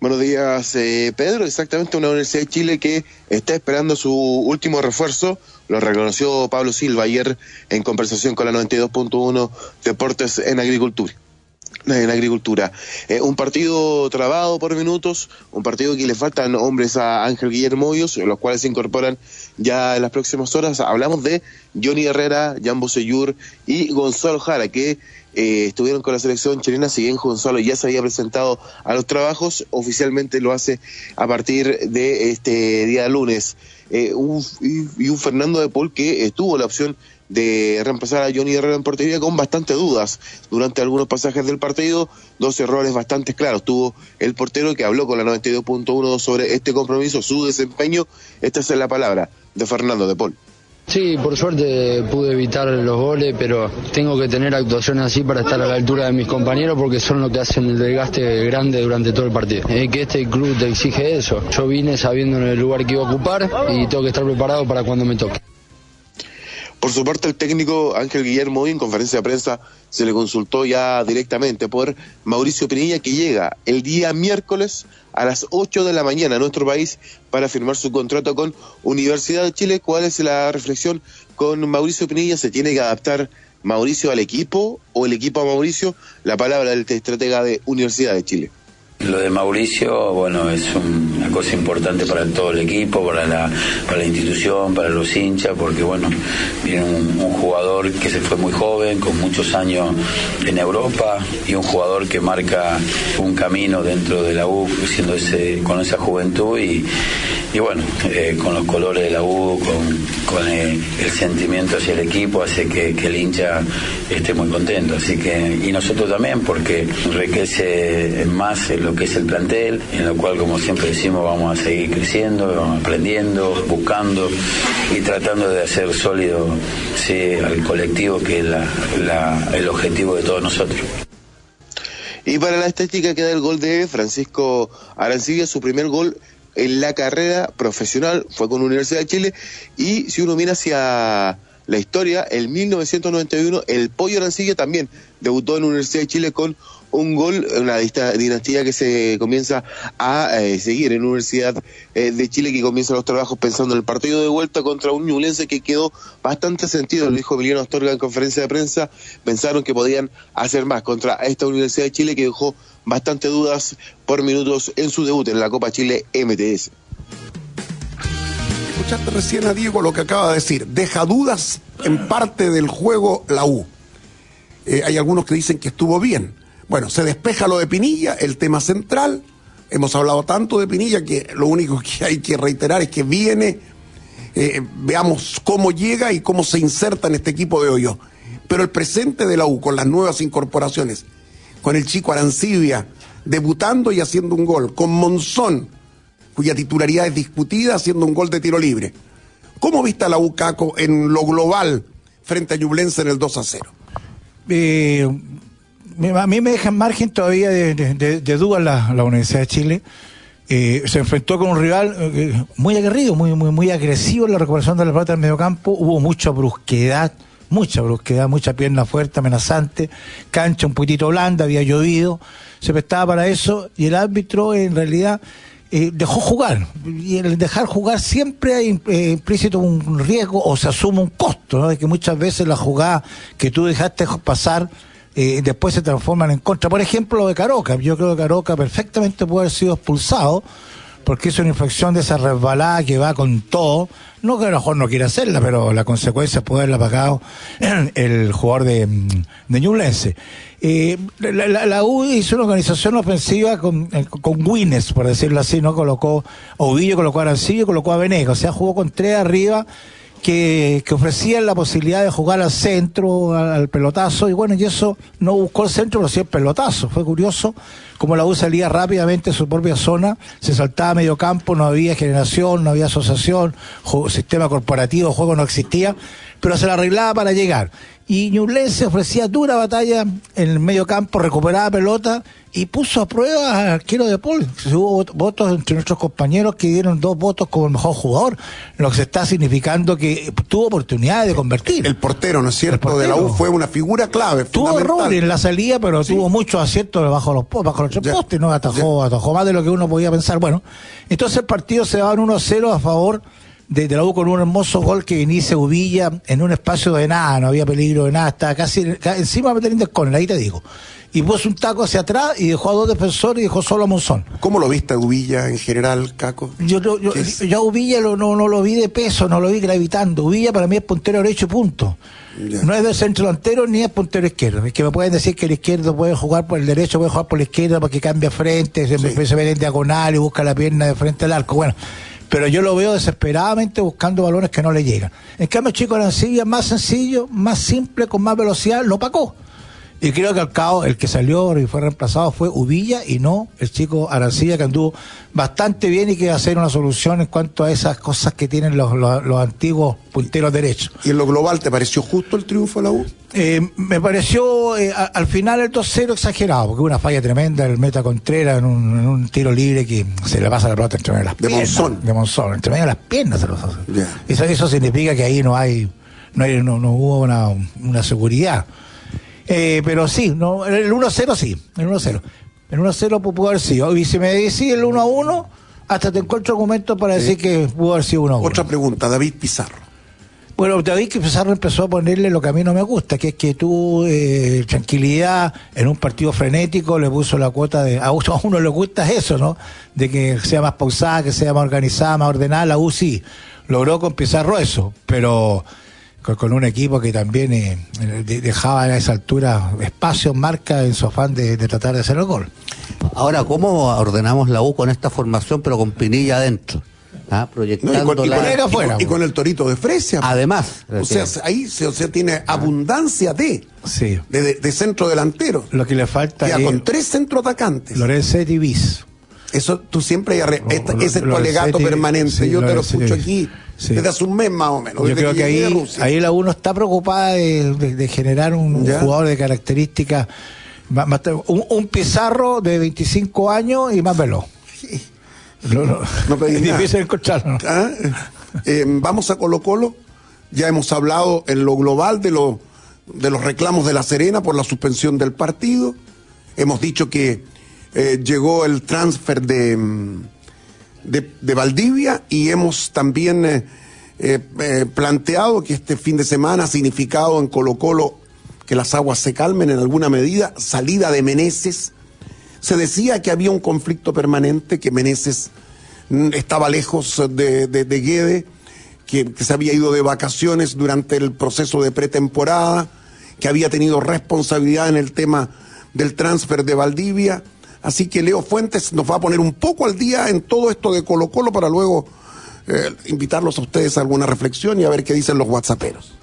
Speaker 9: Buenos días, eh, Pedro. Exactamente, una Universidad de Chile que está esperando su último refuerzo. Lo reconoció Pablo Silva ayer en conversación con la noventa y dos punto uno Deportes en Agricultura. En agricultura. Eh, un partido trabado por minutos, un partido que le faltan hombres a Ángel Guillermo Hoyos, los cuales se incorporan ya en las próximas horas. Hablamos de Johnny Herrera, Jan Bosellur y Gonzalo Jara, que eh, estuvieron con la selección chilena. Si bien Gonzalo ya se había presentado a los trabajos, oficialmente lo hace a partir de este día lunes. Eh, un, y, y un Fernando de Paul que eh, tuvo la opción de reemplazar a Johnny Herrera en portería con bastante dudas durante algunos pasajes del partido. Dos errores bastante claros tuvo el portero, que habló con la noventa y dos punto uno sobre este compromiso, su desempeño. Esta es la palabra de Fernando de Paul.
Speaker 10: Sí, por suerte pude evitar los goles, pero tengo que tener actuaciones así para estar a la altura de mis compañeros, porque son los que hacen el desgaste grande durante todo el partido. Es que este club te exige eso. Yo vine sabiendo en el lugar que iba a ocupar y tengo que estar preparado para cuando me toque.
Speaker 9: Por su parte, el técnico Ángel Guillermo, en conferencia de prensa, se le consultó ya directamente por Mauricio Pinilla, que llega el día miércoles a las ocho de la mañana a nuestro país para firmar su contrato con Universidad de Chile. ¿Cuál es la reflexión con Mauricio Pinilla? ¿Se tiene que adaptar Mauricio al equipo o el equipo a Mauricio? La palabra del estratega de Universidad de Chile.
Speaker 11: Lo de Mauricio, bueno, es una cosa importante para todo el equipo, para la, para la institución, para los hinchas, porque bueno, viene un, un jugador que se fue muy joven, con muchos años en Europa, y un jugador que marca un camino dentro de la U, siendo ese, con esa juventud y, y bueno, eh, con los colores de la U, con, con el, el sentimiento hacia el equipo, hace que, que el hincha esté muy contento. Así que, y nosotros también, porque enriquece más lo que es el plantel, en lo cual, como siempre decimos, vamos a seguir creciendo, aprendiendo, buscando y tratando de hacer sólido, sí, al colectivo, que es la, la, el objetivo de todos nosotros.
Speaker 9: Y para la estética queda el gol de Francisco Arancibia, su primer gol en la carrera profesional fue con Universidad de Chile. Y si uno mira hacia la historia, en mil novecientos noventa y uno el Pollo Arancibia también debutó en Universidad de Chile con un gol, una dinastía que se comienza a eh, seguir en Universidad eh, de Chile, que comienza los trabajos pensando en el partido de vuelta contra un Ñublense que quedó bastante sentido. Lo dijo Emiliano Astorga en conferencia de prensa. Pensaron que podían hacer más contra esta Universidad de Chile, que dejó bastante dudas por minutos en su debut en la Copa Chile M T S.
Speaker 3: Escuchaste recién a Diego lo que acaba de decir. Deja dudas en parte del juego la U. Eh, hay algunos que dicen que estuvo bien. Bueno, se despeja lo de Pinilla, el tema central. Hemos hablado tanto de Pinilla que lo único que hay que reiterar es que viene, eh, veamos cómo llega y cómo se inserta en este equipo de Hoyo. Pero el presente de la U, con las nuevas incorporaciones, con el chico Arancibia debutando y haciendo un gol, con Monzón, cuya titularidad es discutida, haciendo un gol de tiro libre. ¿Cómo viste a la U, Caco, en lo global frente a Ñublense en el dos a cero?
Speaker 6: Eh... A mí me deja en margen todavía de, de, de duda la, la Universidad de Chile. Eh, se enfrentó con un rival eh, muy aguerrido, muy, muy, muy agresivo en la recuperación de la pelota del mediocampo. Hubo mucha brusquedad, mucha brusquedad, mucha pierna fuerte, amenazante, cancha un poquitito blanda, había llovido, se prestaba para eso, y el árbitro en realidad eh, dejó jugar. Y el dejar jugar siempre hay eh, implícito un riesgo, o se asume un costo, ¿no? De que muchas veces la jugada que tú dejaste pasar Eh, después se transforman en contra. Por ejemplo, lo de Caroca. Yo creo que Caroca perfectamente puede haber sido expulsado, porque es una infracción de esa resbalada que va con todo. No que a lo mejor no quiera hacerla, pero la consecuencia puede haberla pagado el jugador de, de Ñublense. Eh, la, la, la U hizo una organización ofensiva con, con Guinness, por decirlo así, ¿no? Colocó a Ovillo, colocó a Arancillo, colocó a Venegas. O sea, jugó con tres arriba que, que ofrecían la posibilidad de jugar al centro, al, al pelotazo, y bueno, y eso no buscó el centro, pero sí el pelotazo. Fue curioso como la U salía rápidamente en su propia zona, se saltaba a medio campo, no había generación, no había asociación, juego, sistema corporativo, juego no existía, pero se la arreglaba para llegar. Y Ñublense ofrecía dura batalla en el medio campo, recuperaba pelota y puso a prueba al arquero de Paul. Hubo votos entre nuestros compañeros que dieron dos votos como el mejor jugador, lo que se está significando que tuvo oportunidad de convertir.
Speaker 3: El portero, ¿no es cierto?, de la U fue una figura clave.
Speaker 6: Tuvo error en la salida, pero sí. tuvo muchos aciertos bajo los, bajo los tres ya. postes, ¿no? Atajó, atajó más de lo que uno podía pensar. Bueno, entonces el partido se va en uno a cero a favor de, de la U con un hermoso gol que inicia Uvilla en un espacio de nada, no había peligro de nada, estaba casi encima de meter el córner, ahí te digo. Y puso un taco hacia atrás y dejó a dos defensores y dejó solo a Monzón.
Speaker 3: ¿Cómo lo viste a Uvilla en general, Caco?
Speaker 6: Yo, yo, yo, yo a Uvilla lo, no, no lo vi de peso, no lo vi gravitando. Uvilla para mí es puntero derecho y punto. Ya. No es de centro delantero ni es puntero izquierdo. Es que me pueden decir que el izquierdo puede jugar por el derecho, puede jugar por la izquierda porque cambia frente, se, sí. se ve en diagonal y busca la pierna de frente al arco. Bueno, pero yo lo veo desesperadamente buscando balones que no le llegan. En cambio, Chico Arancibia, más sencillo, más simple, con más velocidad, lo opacó. Y creo que al cabo el que salió y fue reemplazado fue Uvilla y no el chico Arancibia, que anduvo bastante bien y que va a ser una solución en cuanto a esas cosas que tienen los, los, los antiguos punteros derechos.
Speaker 3: ¿Y en lo global te pareció justo el triunfo de la U?
Speaker 6: Eh, me pareció eh, a, al final el dos cero exagerado, porque una falla tremenda del Meta Contreras en un, en un tiro libre que se le pasa la pelota entre medio de las
Speaker 3: de
Speaker 6: piernas.
Speaker 3: Monzón.
Speaker 6: De Monzón, entre medio de las piernas se los hace.
Speaker 3: Yeah.
Speaker 6: Eso, eso significa que ahí no hay, no, hay, no, no hubo una, una seguridad. Eh, pero sí, no, el uno a cero sí, el uno a cero. El uno a cero pudo haber sido. Y si me decís el uno a uno, hasta te encuentro argumentos para sí. decir que pudo haber sido uno a uno.
Speaker 3: Otra pregunta, David Pizarro.
Speaker 6: Bueno, David Pizarro empezó a ponerle lo que a mí no me gusta, que es que tú, eh, tranquilidad, en un partido frenético, le puso la cuota de... A uno le gusta eso, ¿no? De que sea más pausada, que sea más organizada, más ordenada. La U sí logró con Pizarro eso, pero... con un equipo que también eh, dejaba a esa altura espacios, marca en su afán de, de tratar de hacer el gol.
Speaker 4: Ahora, ¿cómo ordenamos la U con esta formación, pero con Pinilla adentro? ¿Ah? Proyectándola.
Speaker 3: No, y, con, y, con, y, con, y con el Torito de Fresia.
Speaker 4: Además.
Speaker 3: O sea, ahí se, o sea, tiene abundancia de,
Speaker 6: sí.
Speaker 3: de, de, de centro delantero.
Speaker 6: Lo que le falta
Speaker 3: ya
Speaker 6: es...
Speaker 3: con tres centroatacantes.
Speaker 6: Lorenzetti Bis.
Speaker 3: Eso tú siempre... Arre, esta, ese es tu alegato permanente. Sí, Yo te lo escucho aquí... Sí. Desde hace un mes más o menos.
Speaker 6: Yo creo que, que ahí, ahí la U no está preocupada de, de, de generar un, un jugador de características, un, un Pizarro de veinticinco años y más veloz.
Speaker 3: Sí. No, no, no
Speaker 6: es difícil encontrarlo.
Speaker 3: ¿Ah? Eh, vamos a Colo Colo. Ya hemos hablado en lo global de, lo, de los reclamos de La Serena por la suspensión del partido. Hemos dicho que eh, llegó el transfer de... De, de Valdivia y hemos también eh, eh, eh, planteado que este fin de semana ha significado en Colo Colo que las aguas se calmen en alguna medida, salida de Meneses. Se decía que había un conflicto permanente, que Meneses mm, estaba lejos de, de, de Guede, que, que se había ido de vacaciones durante el proceso de pretemporada, que había tenido responsabilidad en el tema del transfer de Valdivia. Así que Leo Fuentes nos va a poner un poco al día en todo esto de Colo Colo para luego eh, invitarlos a ustedes a alguna reflexión y a ver qué dicen los whatsapperos.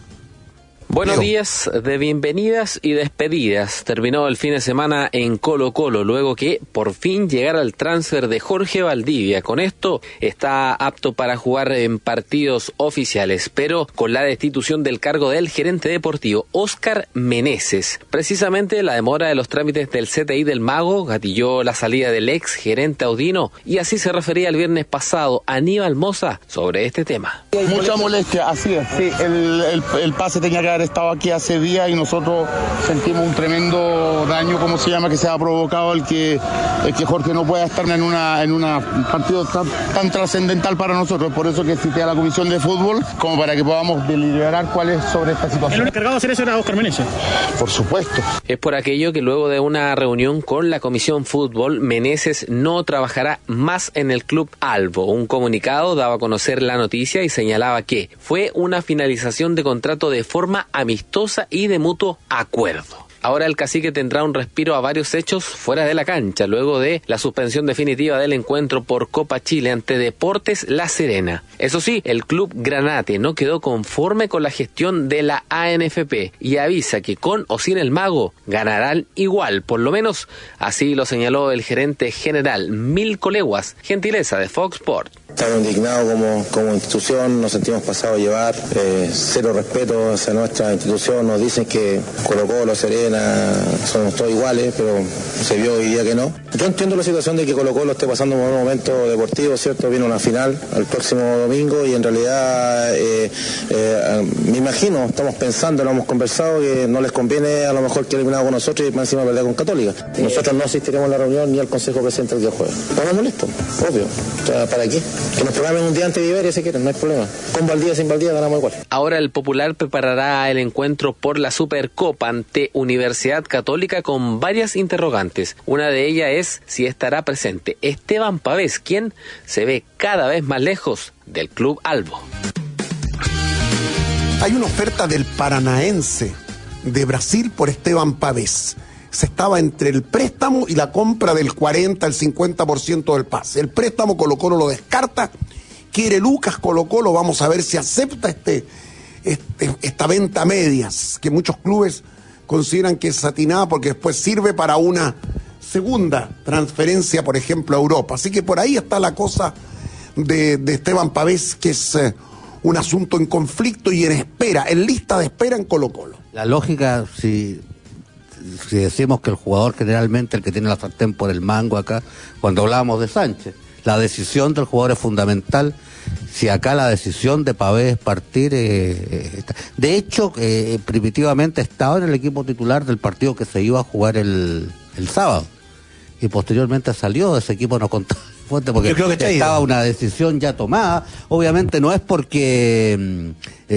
Speaker 12: Buenos días de bienvenidas y despedidas. Terminó el fin de semana en Colo Colo, luego que por fin llegara el transfer de Jorge Valdivia. Con esto está apto para jugar en partidos oficiales, pero con la destitución del cargo del gerente deportivo, Óscar Meneses. Precisamente la demora de los trámites del C T I del Mago gatilló la salida del ex gerente Audino, y así se refería el viernes pasado Aníbal Mosa sobre este tema.
Speaker 13: Mucha molestia, así es. Sí, el, el, el pase tenía que haber estado aquí hace días y nosotros sentimos un tremendo daño, como se llama, que se ha provocado el que, el que Jorge no pueda estar en una en una partido tan, tan trascendental para nosotros. Por eso que cité a la Comisión de Fútbol, como para que podamos deliberar cuál es sobre esta situación.
Speaker 14: ¿El encargado de hacer eso era Óscar Meneses?
Speaker 13: Por supuesto.
Speaker 12: Es por aquello que luego de una reunión con la Comisión Fútbol, Meneses no trabajará más en el Club Albo. Un comunicado daba a conocer la noticia y señalaba que fue una finalización de contrato de forma amistosa y de mutuo acuerdo. Ahora el cacique tendrá un respiro a varios hechos fuera de la cancha, luego de la suspensión definitiva del encuentro por Copa Chile ante Deportes La Serena. Eso sí, el club Granate no quedó conforme con la gestión de la A N F P y avisa que con o sin el Mago ganarán igual, por lo menos así lo señaló el gerente general Milko Leguas, gentileza de Fox Sports.
Speaker 14: Estamos indignados como, como institución, nos sentimos pasados a llevar, eh, cero respeto hacia nuestra institución, nos dicen que Colo Colo, Serena, somos todos iguales, pero se vio hoy día que no. Yo entiendo la situación de que Colo Colo esté pasando por un momento deportivo, ¿cierto? Viene una final al próximo domingo y en realidad eh, eh, me imagino, estamos pensando, lo hemos conversado, que no les conviene a lo mejor que eliminado con nosotros y más encima perder con Católica. Nosotros no asistiremos a la reunión ni al Consejo Presidente el día jueves. Estamos molestos, obvio. O sea, ¿para qué? Que nos programen un día antes de Iberia si quieren, no hay problema. Con Valdía, sin Valdía, ganamos igual.
Speaker 12: Ahora el Popular preparará el encuentro por la Supercopa ante Universidad Católica con varias interrogantes. Una de ellas es si estará presente Esteban Pavés, quien se ve cada vez más lejos del Club Albo.
Speaker 3: Hay una oferta del Paranaense de Brasil por Esteban Pavés. Se estaba entre el préstamo y la compra del cuarenta al cincuenta por ciento del pase. El préstamo Colo Colo lo descarta, quiere Lucas Colo Colo, vamos a ver si acepta este, este, esta venta a medias, que muchos clubes consideran que es satinada porque después sirve para una segunda transferencia, por ejemplo, a Europa. Así que por ahí está la cosa de, de Esteban Pavés, que es eh, un asunto en conflicto y en espera, en lista de espera en Colo Colo.
Speaker 4: La lógica, si... si decimos que el jugador generalmente el que tiene la sartén por el mango acá, cuando hablábamos de Sánchez, la decisión del jugador es fundamental. Si acá la decisión de Pavés partir, eh, eh, de hecho, eh, primitivamente estaba en el equipo titular del partido que se iba a jugar el, el sábado, y posteriormente salió de ese equipo, no contaba fuerte porque
Speaker 6: Yo creo que
Speaker 4: estaba una decisión ya tomada. Obviamente no es porque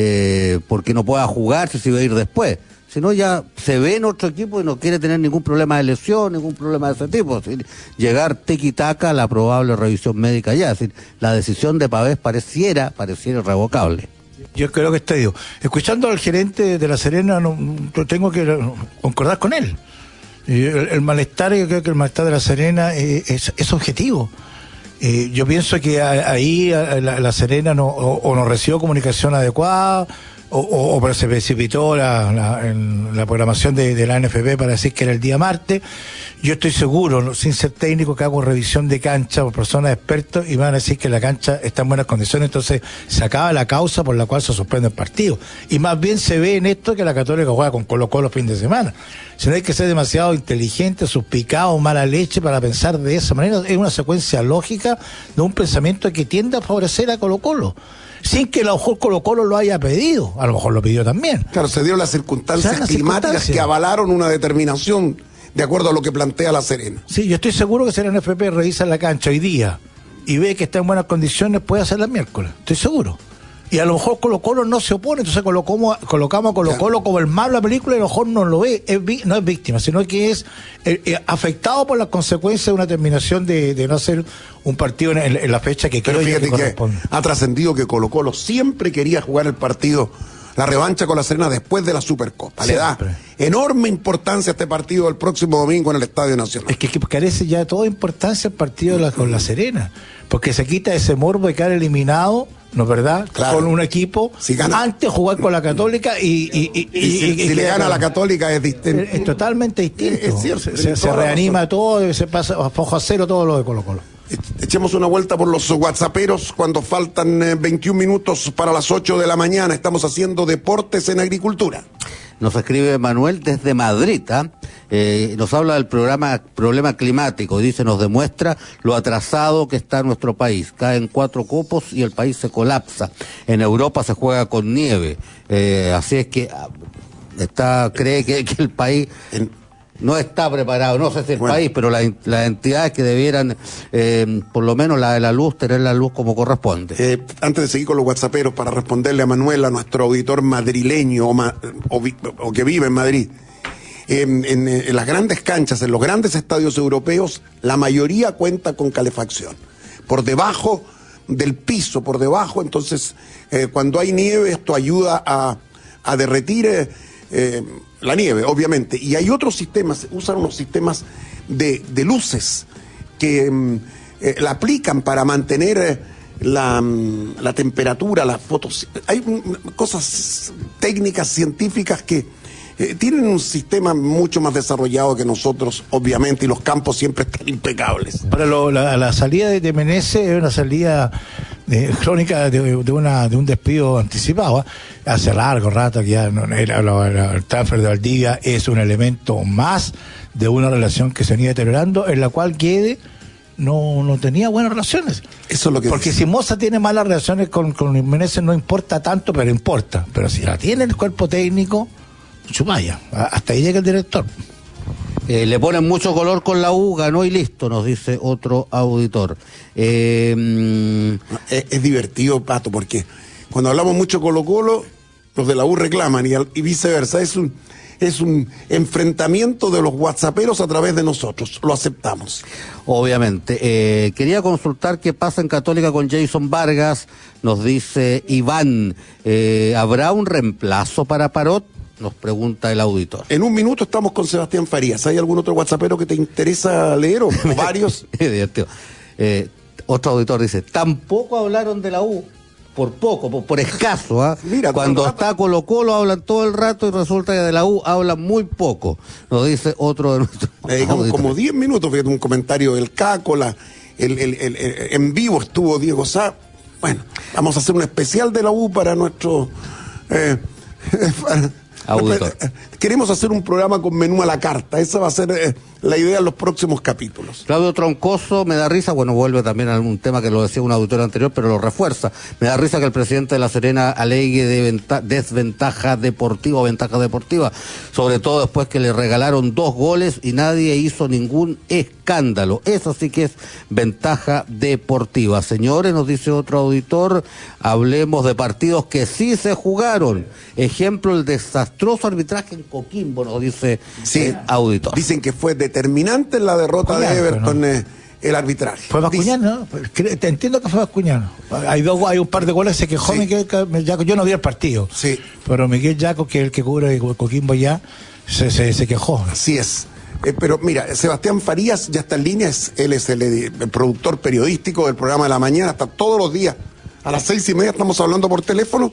Speaker 4: eh, porque no pueda jugar, si se iba a ir después, sino ya se ve en otro equipo y no quiere tener ningún problema de lesión, ningún problema de ese tipo. Es decir, llegar tiki-taka a la probable revisión médica ya. Es decir, la decisión de Pavés pareciera, pareciera irrevocable.
Speaker 6: Yo creo que estoy, digo, escuchando al gerente de La Serena, no, no tengo que concordar con él. El, el malestar, yo creo que el malestar de La Serena es, es, es objetivo. Eh, yo pienso que a, ahí a, la, la Serena no, o, o no recibió comunicación adecuada, O, o, o se precipitó la, la, en la programación de, de la N F P para decir que era el día martes. Yo estoy seguro, sin ser técnico, que hago revisión de cancha por personas expertos y me van a decir que la cancha está en buenas condiciones, entonces se acaba la causa por la cual se suspende el partido. Y más bien se ve en esto que la Católica juega con Colo Colo fin de semana. Si no hay que ser demasiado inteligente, suspicado, mala leche para pensar de esa manera. Es una secuencia lógica de un pensamiento que tiende a favorecer a Colo Colo, sin que a lo mejor Colo Colo lo haya pedido, a lo mejor lo pidió también.
Speaker 3: Claro, se dieron las circunstancias
Speaker 6: O sea, las
Speaker 3: climáticas
Speaker 6: circunstancias.
Speaker 3: que avalaron una determinación de acuerdo a lo que plantea La Serena.
Speaker 6: Sí, yo estoy seguro que si la N F P revisa la cancha hoy día y ve que está en buenas condiciones, puede hacerla el miércoles, estoy seguro. Y a lo mejor Colo Colo no se opone, entonces colocamos, colocamos a Colo Colo claro. como el malo de la película y a lo mejor no lo ve, es, no es víctima, sino que es eh, eh, afectado por las consecuencias de una terminación de, de no hacer un partido en, en la fecha que creo
Speaker 3: Pero fíjate
Speaker 6: que
Speaker 3: que
Speaker 6: corresponde.
Speaker 3: ha trascendido que Colo Colo siempre quería jugar el partido, la revancha con La Serena después de la Supercopa. Le da enorme importancia a este partido el próximo domingo en el Estadio Nacional.
Speaker 6: Es que, que carece ya de toda importancia el partido de la, con La Serena, porque se quita ese morbo de quedar eliminado, ¿no es verdad?
Speaker 3: Claro.
Speaker 6: Con un equipo,
Speaker 3: si gana,
Speaker 6: antes jugar con la Católica y... y, y,
Speaker 3: y, y si, y, si y le gana a la Católica es distinto.
Speaker 6: Es, es totalmente distinto.
Speaker 3: Es, es cierto,
Speaker 6: se, se, se reanima todo y se pasa a fojo a cero todo lo de Colo Colo.
Speaker 3: Echemos una vuelta por los whatsapperos cuando faltan eh, veintiún minutos para las ocho de la mañana. Estamos haciendo Deportes en Agricultura.
Speaker 4: Nos escribe Manuel desde Madrid, ¿eh? Eh, nos habla del programa problema climático, dice, nos demuestra lo atrasado que está nuestro país. Caen cuatro copos y el país se colapsa. En Europa se juega con nieve. Eh, así es que está cree que, que el país... En, no está preparado, no sé si el bueno. país, pero la, las entidades que debieran, eh, por lo menos la de la luz, tener la luz como corresponde.
Speaker 3: Eh, antes de seguir con los whatsapperos, para responderle a Manuel, a nuestro auditor madrileño o, ma, o, o que vive en Madrid, eh, en, en las grandes canchas, en los grandes estadios europeos, la mayoría cuenta con calefacción. Por debajo del piso, por debajo, entonces, eh, cuando hay nieve, esto ayuda a, a derretir... Eh, eh, la nieve, obviamente, y hay otros sistemas, usan unos sistemas de, de luces que eh, la aplican para mantener eh, la, la temperatura, las fotos. Hay cosas técnicas, científicas que, eh, tienen un sistema mucho más desarrollado que nosotros, obviamente, y los campos siempre están impecables.
Speaker 6: Para lo, la, la salida de Meneses es una salida de, crónica de, de, una, de un despido anticipado. ¿eh? Hace largo rato que ya no, era, la, la, el transfer de Valdivia es un elemento más de una relación que se venía deteriorando, en la cual Guede no, no tenía buenas relaciones.
Speaker 3: Eso es lo que
Speaker 6: Porque
Speaker 3: dice.
Speaker 6: si Moza tiene malas relaciones con, con Meneses no importa tanto, pero importa. Pero si la tiene el cuerpo técnico, chumaya, hasta ahí llega el director.
Speaker 4: Eh, le ponen mucho color con la U, ganó y listo, nos dice otro auditor. Eh, mm...
Speaker 3: es, es divertido, Pato, porque cuando hablamos mucho Colo-Colo, los de la U reclaman y, al, y viceversa. Es un, es un enfrentamiento de los whatsapperos a través de nosotros. Lo aceptamos.
Speaker 4: Obviamente. Eh, quería consultar qué pasa en Católica con Jason Vargas, nos dice Iván. Eh, ¿Habrá un reemplazo para Parot? Nos pregunta el auditor.
Speaker 3: En un minuto estamos con Sebastián Farías. ¿Hay algún otro whatsappero que te interesa leer o varios?
Speaker 4: Divertido. Eh, otro auditor dice, tampoco hablaron de la U, por poco, por, por escaso. ¿eh?
Speaker 3: Mira,
Speaker 4: cuando está Colo Colo hablan todo el rato y resulta que de la U hablan muy poco. Nos dice otro de nuestros
Speaker 3: eh, como, como diez minutos, fíjate, un comentario del Caco, la, el, el, el, el, en vivo estuvo Diego Sá. Bueno, vamos a hacer un especial de la U para nuestro... Eh, para,
Speaker 4: auditor.
Speaker 3: Queremos hacer un programa con menú a la carta. Esa va a ser eh, la idea en los próximos capítulos.
Speaker 4: Claudio Troncoso, me da risa, bueno, vuelve también a un tema que lo decía un auditor anterior, pero lo refuerza. Me da risa que el presidente de La Serena alegue de venta- desventaja deportiva o ventaja deportiva, sobre todo después que le regalaron dos goles y nadie hizo ningún escándalo. Eso sí que es ventaja deportiva. Señores, nos dice otro auditor, hablemos de partidos que sí se jugaron. Ejemplo, el desastroso arbitraje en Coquimbo, nos dice
Speaker 3: sí,
Speaker 4: el auditor.
Speaker 3: Dicen que fue determinante en la derrota Bascuñano, de Everton, ¿no? eh, el arbitraje.
Speaker 6: Fue Bascuñano, ¿no? Te entiendo que fue Bascuñano. Hay dos, hay un par de goles, se quejó sí. Miguel Yaco. Yo no vi el partido.
Speaker 3: Sí.
Speaker 6: Pero Miguel Yaco, que es el que cubre Coquimbo ya, se, se, se quejó.
Speaker 3: Así es. Eh, pero mira, Sebastián Farías ya está en línea, es, él es el, el productor periodístico del programa de la mañana, hasta todos los días. A las seis y media estamos hablando por teléfono.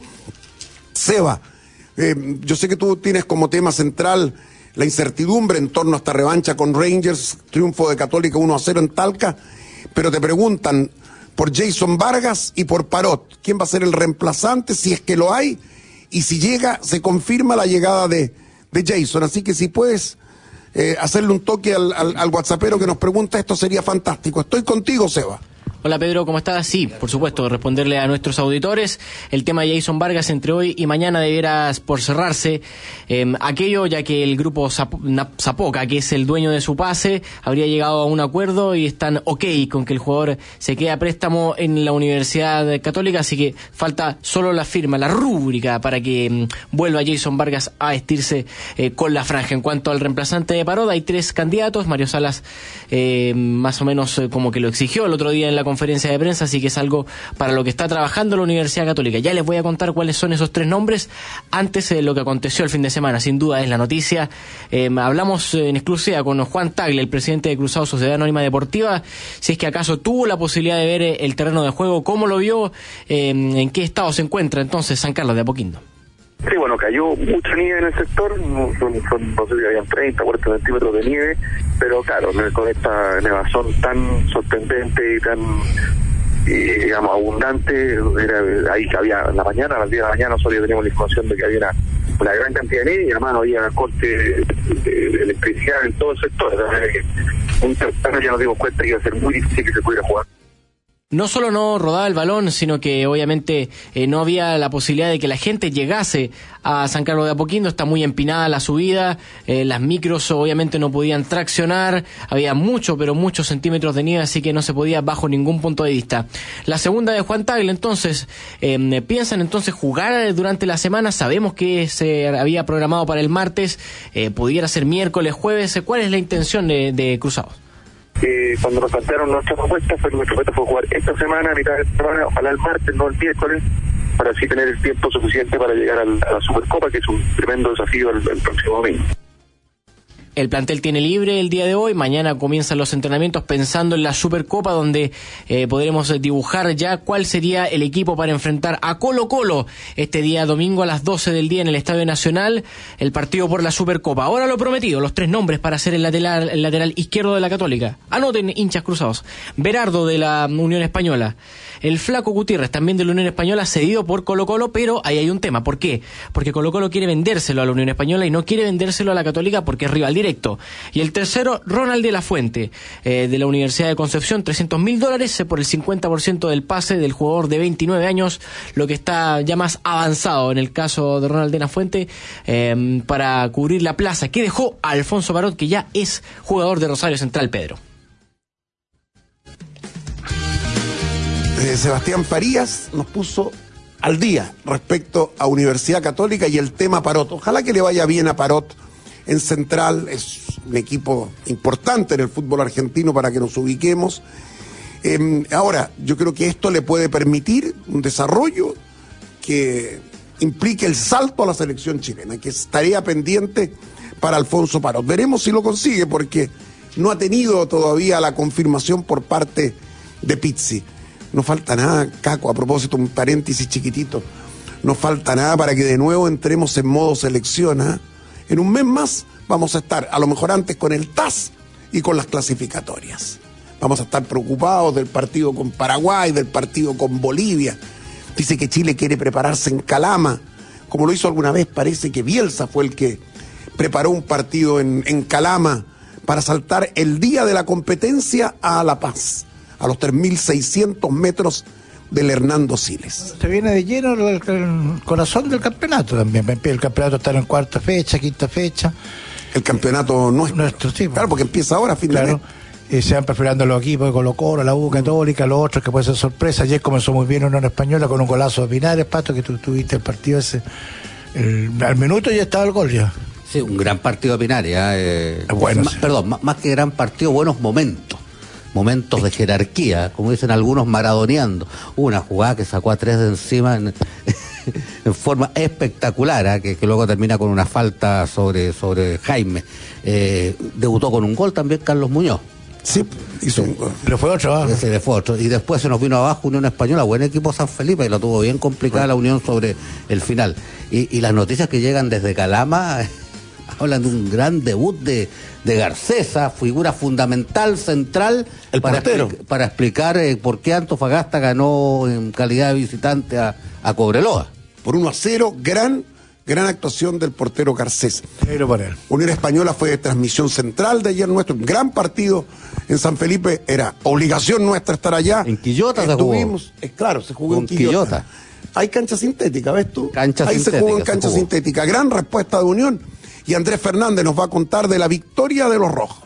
Speaker 3: Seba, eh, yo sé que tú tienes como tema central la incertidumbre en torno a esta revancha con Rangers, triunfo de Católica uno a cero en Talca, pero te preguntan por Jason Vargas y por Parot, ¿quién va a ser el reemplazante, si es que lo hay? Y si llega, se confirma la llegada de, de Jason, así que si puedes eh, hacerle un toque al, al, al whatsappero que nos pregunta, esto sería fantástico. Estoy contigo, Seba.
Speaker 15: Hola Pedro, ¿cómo estás? Sí, por supuesto, responderle a nuestros auditores. El tema de Jason Vargas entre hoy y mañana debiera por cerrarse. Eh, aquello ya que el grupo Zap- Zapoca, que es el dueño de su pase, habría llegado a un acuerdo y están ok con que el jugador se quede a préstamo en la Universidad Católica, así que falta solo la firma, la rúbrica para que mm, vuelva Jason Vargas a vestirse eh, con la franja. En cuanto al reemplazante de Parot, hay tres candidatos. Mario Salas eh, más o menos eh, como que lo exigió el otro día en la conferencia de prensa, así que es algo para lo que está trabajando la Universidad Católica. Ya les voy a contar cuáles son esos tres nombres antes de lo que aconteció el fin de semana. Sin duda es la noticia. Eh, hablamos en exclusiva con Juan Tagle, el presidente de Cruzado Sociedad Anónima Deportiva, si es que acaso tuvo la posibilidad de ver el terreno de juego, cómo lo vio, eh, en qué estado se encuentra entonces San Carlos de Apoquindo.
Speaker 16: Sí, bueno, cayó mucha nieve en el sector, no, son, son, no sé si habían treinta, cuarenta centímetros de nieve, pero claro, con esta nevazón tan sorprendente y tan, y, digamos, abundante, era, ahí había en la mañana, a las diez de la mañana nosotros ya teníamos la información de que había una, una gran cantidad de nieve y además había corte de, de, de electricidad en todo el sector, que un temprano ya nos dimos cuenta que iba a ser muy difícil que se pudiera jugar.
Speaker 15: No solo no rodaba el balón, sino que obviamente eh, no había la posibilidad de que la gente llegase a San Carlos de Apoquindo. Está muy empinada la subida, eh, las micros obviamente no podían traccionar, había mucho, pero muchos centímetros de nieve, así que no se podía bajo ningún punto de vista. La segunda de Juan Tagle, entonces, eh, ¿piensan entonces jugar durante la semana? Sabemos que se había programado para el martes, eh, pudiera ser miércoles, jueves. ¿Cuál es la intención de, de Cruzados?
Speaker 16: Eh, cuando nos plantearon nuestra propuesta, fue, nuestra propuesta fue jugar esta semana, a mitad de esta semana, ojalá el martes, no el miércoles, para así tener el tiempo suficiente para llegar al, a la Supercopa, que es un tremendo desafío el, el próximo domingo.
Speaker 15: El plantel tiene libre el día de hoy, mañana comienzan los entrenamientos pensando en la Supercopa, donde eh, podremos dibujar ya cuál sería el equipo para enfrentar a Colo Colo este día domingo a las doce del día en el Estadio Nacional, el partido por la Supercopa. Ahora lo prometido, los tres nombres para ser el lateral, el lateral izquierdo de la Católica. Anoten, hinchas cruzados. Berardo de la Unión Española. El Flaco Gutiérrez, también de la Unión Española, cedido por Colo Colo, pero ahí hay un tema. ¿Por qué? Porque Colo Colo quiere vendérselo a la Unión Española y no quiere vendérselo a la Católica porque es rival directo. Y el tercero, Ronald de la Fuente, eh, de la Universidad de Concepción, trescientos mil dólares por el cincuenta por ciento del pase del jugador de veintinueve años, lo que está ya más avanzado en el caso de Ronald de la Fuente, eh, para cubrir la plaza que dejó a Alfonso Parot, que ya es jugador de Rosario Central, Pedro.
Speaker 3: Eh, Sebastián Farías nos puso al día respecto a Universidad Católica y el tema Parot. Ojalá que le vaya bien a Parot en Central, es un equipo importante en el fútbol argentino para que nos ubiquemos. Eh, ahora, yo creo que esto le puede permitir un desarrollo que implique el salto a la selección chilena, que es tarea pendiente para Alfonso Parot. Veremos si lo consigue, porque no ha tenido todavía la confirmación por parte de Pizzi. No falta nada, Caco, a propósito, un paréntesis chiquitito, no falta nada para que de nuevo entremos en modo selección, ¿eh? En un mes más vamos a estar, a lo mejor antes, con el T A S y con las clasificatorias. Vamos a estar preocupados del partido con Paraguay, del partido con Bolivia. Dice que Chile quiere prepararse en Calama, como lo hizo alguna vez, parece que Bielsa fue el que preparó un partido en, en Calama para saltar el día de la competencia a La Paz, a los tres mil seiscientos metros del Hernando Siles.
Speaker 6: Se viene de lleno el, el corazón del campeonato también. El campeonato está en cuarta fecha, quinta fecha.
Speaker 3: El campeonato nuestro.
Speaker 6: Nuestro, sí.
Speaker 3: Claro, porque empieza ahora, a fin
Speaker 6: claro.
Speaker 3: de mes.
Speaker 6: Y se van perfilando los equipos de Colo Colo, la U Católica, los otros que puede ser sorpresa. Ayer comenzó muy bien Unión Española con un golazo de Pinares, Pato, que tú tuviste el partido ese. El, al minuto ya estaba el gol ya.
Speaker 4: Sí, un gran partido de Pinares. Eh,
Speaker 6: bueno,
Speaker 4: más,
Speaker 6: sí.
Speaker 4: Perdón, más, más que gran partido, buenos momentos. Momentos de jerarquía, como dicen algunos, maradoneando. Una jugada que sacó a tres de encima en, en forma espectacular, ¿eh? que, que luego termina con una falta sobre, sobre Jaime. Eh, debutó con un gol también Carlos Muñoz.
Speaker 3: Sí, hizo un gol.
Speaker 6: Le fue otro, ¿eh?
Speaker 4: Sí, le fue otro. Y después se nos vino abajo Unión Española, buen equipo San Felipe, y lo tuvo bien complicada la Unión sobre el final. Y, y las noticias que llegan desde Calama hablan de un gran debut de, de Garcesa, figura fundamental, central,
Speaker 3: el
Speaker 4: para,
Speaker 3: portero.
Speaker 4: expli- para explicar eh, por qué Antofagasta ganó en calidad de visitante a, a Cobreloa.
Speaker 3: Por uno a cero, gran, gran actuación del portero Garcés.
Speaker 6: Pero por él.
Speaker 3: Unión Española fue transmisión central de ayer nuestro, un gran partido en San Felipe, era obligación nuestra estar allá.
Speaker 4: En Quillota
Speaker 3: Estuvimos,
Speaker 4: se jugó.
Speaker 3: eh, claro, se jugó
Speaker 4: Con
Speaker 3: en Quillota.
Speaker 4: Quillota.
Speaker 3: Hay cancha sintética, ¿ves tú?
Speaker 4: Cancha
Speaker 3: Ahí
Speaker 4: sintética,
Speaker 3: se jugó en
Speaker 4: se
Speaker 3: cancha
Speaker 4: jugó.
Speaker 3: sintética. Gran respuesta de Unión. Y Andrés Fernández nos va a contar de la victoria de los rojos.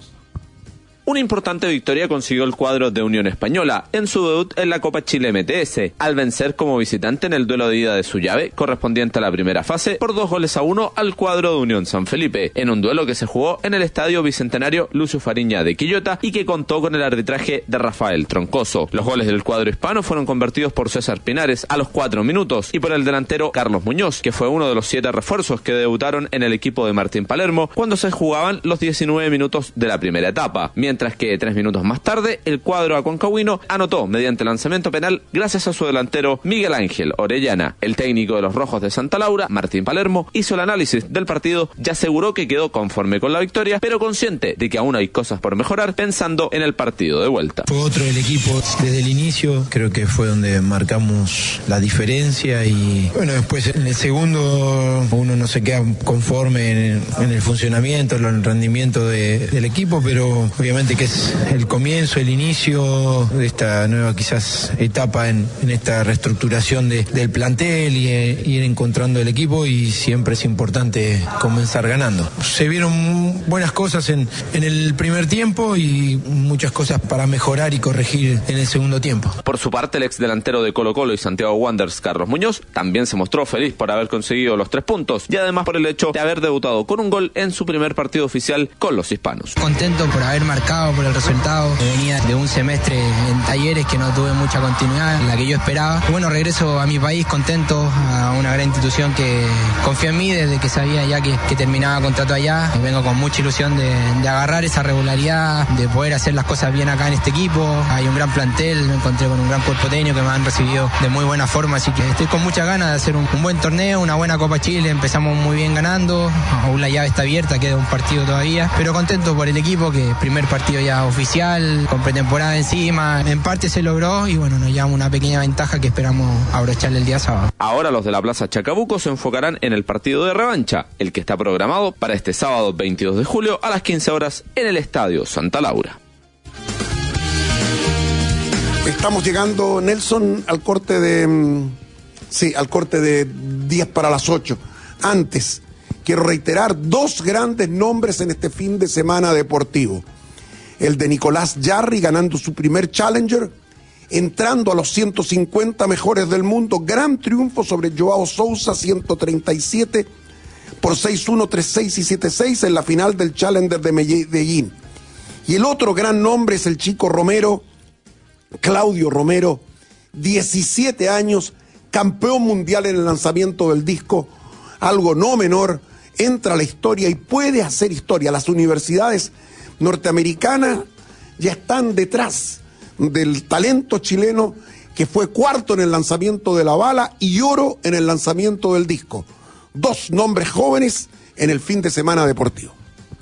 Speaker 17: Una importante victoria consiguió el cuadro de Unión Española en su debut en la Copa Chile M T S, al vencer como visitante en el duelo de ida de su llave, correspondiente a la primera fase, por dos goles a uno al cuadro de Unión San Felipe, en un duelo que se jugó en el Estadio Bicentenario Lucio Fariña de Quillota y que contó con el arbitraje de Rafael Troncoso. Los goles del cuadro hispano fueron convertidos por César Pinares a los cuatro minutos y por el delantero Carlos Muñoz, que fue uno de los siete refuerzos que debutaron en el equipo de Martín Palermo cuando se jugaban los diecinueve minutos de la primera etapa, mientras Mientras que tres minutos más tarde, el cuadro aconcagüino anotó mediante lanzamiento penal gracias a su delantero Miguel Ángel Orellana. El técnico de los Rojos de Santa Laura, Martín Palermo, hizo el análisis del partido y aseguró que quedó conforme con la victoria, pero consciente de que aún hay cosas por mejorar, pensando en el partido de vuelta.
Speaker 18: Fue otro del equipo desde el inicio, creo que fue donde marcamos la diferencia y bueno, después en el segundo uno no se queda conforme en, en el funcionamiento, en el rendimiento de, del equipo, pero obviamente que es el comienzo, el inicio de esta nueva quizás etapa en, en esta reestructuración de, del plantel y eh, ir encontrando el equipo, y siempre es importante comenzar ganando. Se vieron buenas cosas en, en el primer tiempo y muchas cosas para mejorar y corregir en el segundo tiempo.
Speaker 17: Por su parte, el ex delantero de Colo Colo y Santiago Wanderers, Carlos Muñoz, también se mostró feliz por haber conseguido los tres puntos y además por el hecho de haber debutado con un gol en su primer partido oficial con los hispanos.
Speaker 19: Contento por haber marcado
Speaker 18: motivado por el resultado. Venía de un semestre en Talleres que no tuve mucha continuidad, la que yo esperaba. Y bueno, regreso a mi país contento, a una gran institución que confió en mí desde que sabía ya que, que terminaba contrato allá. Vengo con mucha ilusión de, de agarrar esa regularidad, de poder hacer las cosas bien acá en este equipo. Hay un gran plantel, me encontré con un gran cuerpo técnico que me han recibido de muy buena forma, así que estoy con muchas ganas de hacer un, un buen torneo, una buena Copa Chile. Empezamos muy bien ganando, aún la llave está abierta, queda un partido todavía, pero contento por el equipo, que primer partido ya oficial, con pretemporada encima, en parte se logró y bueno, nos llevamos una pequeña ventaja que esperamos abrocharle el día sábado.
Speaker 17: Ahora los de la Plaza Chacabuco se enfocarán en el partido de revancha, el que está programado para este sábado veintidós de julio a las quince horas en el Estadio Santa Laura.
Speaker 3: Estamos llegando, Nelson, al corte de... Sí, al corte de diez para las ocho. Antes, quiero reiterar dos grandes nombres en este fin de semana deportivo. El de Nicolás Jarry ganando su primer Challenger, entrando a los ciento cincuenta mejores del mundo. Gran triunfo sobre Joao Sousa, ciento treinta y siete por seis uno, tres seis y siete seis en la final del Challenger de Medellín. Y el otro gran nombre es el chico Romero, Claudio Romero, diecisiete años, campeón mundial en el lanzamiento del disco, algo no menor, entra a la historia y puede hacer historia. Las universidades norteamericanas ya están detrás del talento chileno, que fue cuarto en el lanzamiento de la bala y oro en el lanzamiento del disco. Dos nombres jóvenes en el fin de semana deportivo.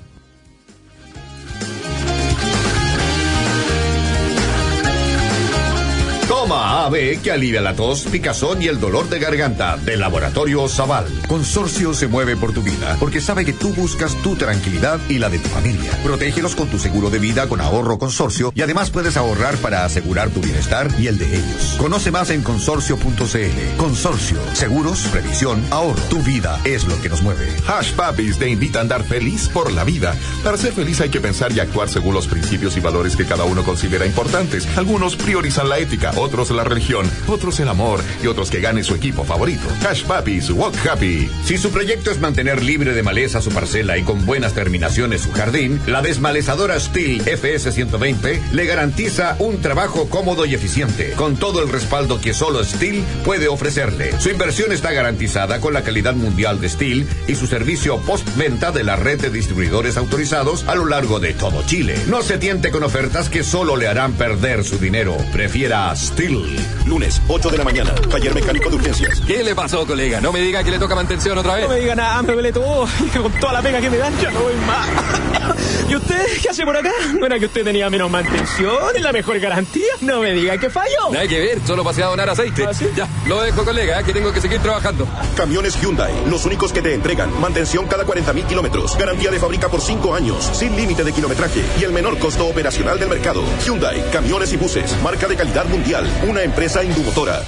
Speaker 5: Toma A B, que alivia la tos, picazón y el dolor de garganta, de Laboratorio Zaval. Consorcio se mueve por tu vida, porque sabe que tú buscas tu tranquilidad y la de tu familia. Protégelos con tu seguro de vida con ahorro Consorcio, y además puedes ahorrar para asegurar tu bienestar y el de ellos. Conoce más en consorcio punto c l. Consorcio, seguros, previsión, ahorro. Tu vida es lo que nos mueve.
Speaker 1: Hush Puppies te invita a andar feliz por la vida. Para ser feliz hay que pensar y actuar según los principios y valores que cada uno considera importantes. Algunos priorizan la ética, otros la religión, otros el amor y otros que gane su equipo favorito. Hush Puppies, walk happy.
Speaker 5: Si su proyecto es mantener libre de maleza su parcela y con buenas terminaciones su jardín, la desmalezadora Stihl F S ciento veinte le garantiza un trabajo cómodo y eficiente, con todo el respaldo que solo Stihl puede ofrecerle. Su inversión está garantizada con la calidad mundial de Stihl y su servicio postventa de la red de distribuidores autorizados a lo largo de todo Chile. No se tiente con ofertas que solo le harán perder su dinero. Prefiera Stihl.
Speaker 19: Lunes, ocho de la mañana, taller mecánico de urgencias.
Speaker 20: ¿Qué le pasó, colega? No me diga que le toca mantención otra vez.
Speaker 21: No me diga nada, me duele todo. Con toda la pega que me dan, ya no voy más. ¿Y usted qué hace por acá? ¿No era que usted tenía menos mantención y la mejor garantía? No me diga que falló.
Speaker 20: Nada que ver, solo pasé a donar aceite. ¿Ah, sí? Ya, lo dejo, colega, que tengo que seguir trabajando.
Speaker 19: Camiones Hyundai, los únicos que te entregan mantención cada cuarenta mil kilómetros, garantía de fábrica por cinco años, sin límite de kilometraje y el menor costo operacional del mercado. Hyundai, camiones y buses, marca de calidad mundial, una empresa indumotora.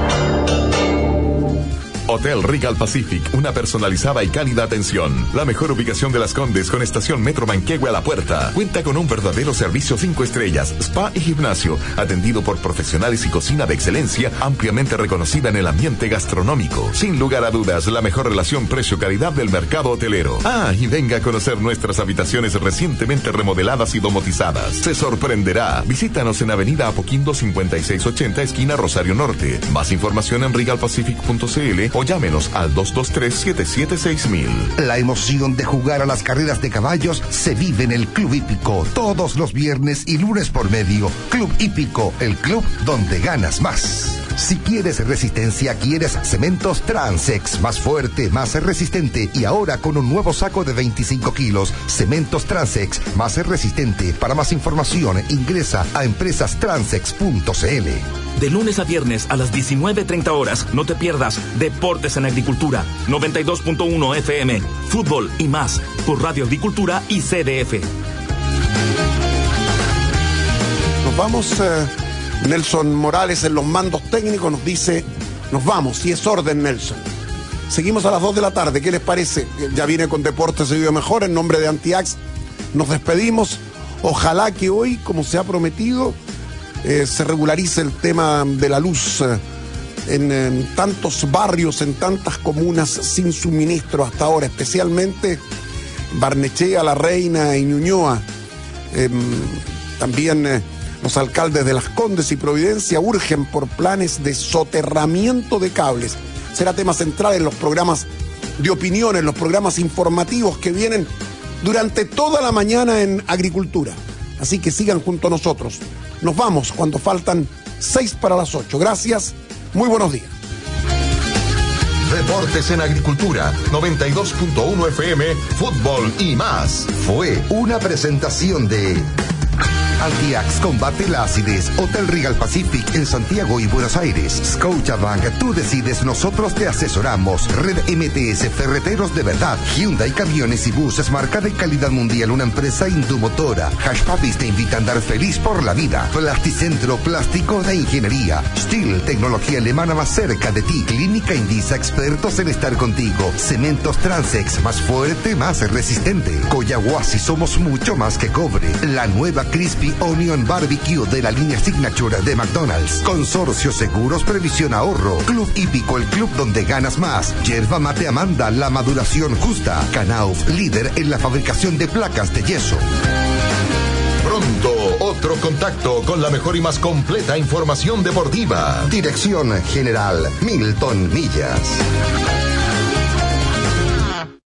Speaker 1: Hotel Regal Pacific, una personalizada y cálida atención. La mejor ubicación de Las Condes con estación Metro Manquehue a la puerta. Cuenta con un verdadero servicio cinco estrellas, spa y gimnasio, atendido por profesionales y cocina de excelencia, ampliamente reconocida en el ambiente gastronómico. Sin lugar a dudas, la mejor relación precio-calidad del mercado hotelero. Ah, y venga a conocer nuestras habitaciones recientemente remodeladas y domotizadas. Se sorprenderá. Visítanos en Avenida Apoquindo cincuenta y seis ochenta, esquina Rosario Norte. Más información en regal pacific punto c l o llámenos al dos dos tres, siete siete seis mil.
Speaker 2: La emoción de jugar a las carreras de caballos se vive en el Club Hípico todos los viernes y lunes por medio. Club Hípico, el club donde ganas más. Si quieres resistencia, quieres cementos Transex, más fuerte, más resistente y ahora con un nuevo saco de veinticinco kilos, cementos Transex, más resistente. Para más información, ingresa a empresas transex punto c l.
Speaker 22: De lunes a viernes a las diecinueve treinta horas, no te pierdas Deportes en Agricultura, noventa y dos punto uno F M, fútbol y más, por Radio Agricultura y C D F.
Speaker 3: Nos vamos, eh, Nelson Morales en los mandos técnicos nos dice, nos vamos, si es orden, Nelson. Seguimos a las dos de la tarde, ¿qué les parece? Ya viene con Deportes Se Vive Mejor, en nombre de Antiax nos despedimos. Ojalá que hoy, como se ha prometido, Eh, se regularice el tema de la luz eh, en, en tantos barrios, en tantas comunas sin suministro hasta ahora, especialmente Barnechea, La Reina y Ñuñoa. Eh, también eh, los alcaldes de Las Condes y Providencia urgen por planes de soterramiento de cables. Será tema central en los programas de opinión, en los programas informativos que vienen durante toda la mañana en Agricultura. Así que sigan junto a nosotros. Nos vamos cuando faltan seis para las ocho. Gracias, muy buenos días.
Speaker 1: Deportes en Agricultura, noventa y dos punto uno F M, fútbol y más.
Speaker 2: Fue una presentación de Antiax combate la acidez. Hotel Regal Pacific en Santiago y Buenos Aires. Scotiabank, tú decides, nosotros te asesoramos. Red M T S, ferreteros de verdad. Hyundai Camiones y Buses, marca de calidad mundial, una empresa indumotora. Hash Puppies te invita a andar feliz por la vida. Plasticentro, plástico de ingeniería. Steel, tecnología alemana más cerca de ti. Clínica Indisa, expertos en estar contigo. Cementos Transex, más fuerte, más resistente. Coyahuasi, somos mucho más que cobre. La nueva Crispy Onion Barbecue de la línea Signature de McDonald's. Consorcio Seguros Previsión Ahorro. Club Hípico, el club donde ganas más. Yerba Mate Amanda, la maduración justa. Knauf, líder en la fabricación de placas de yeso.
Speaker 1: Pronto, otro contacto con la mejor y más completa información deportiva.
Speaker 2: Dirección General Milton Millas.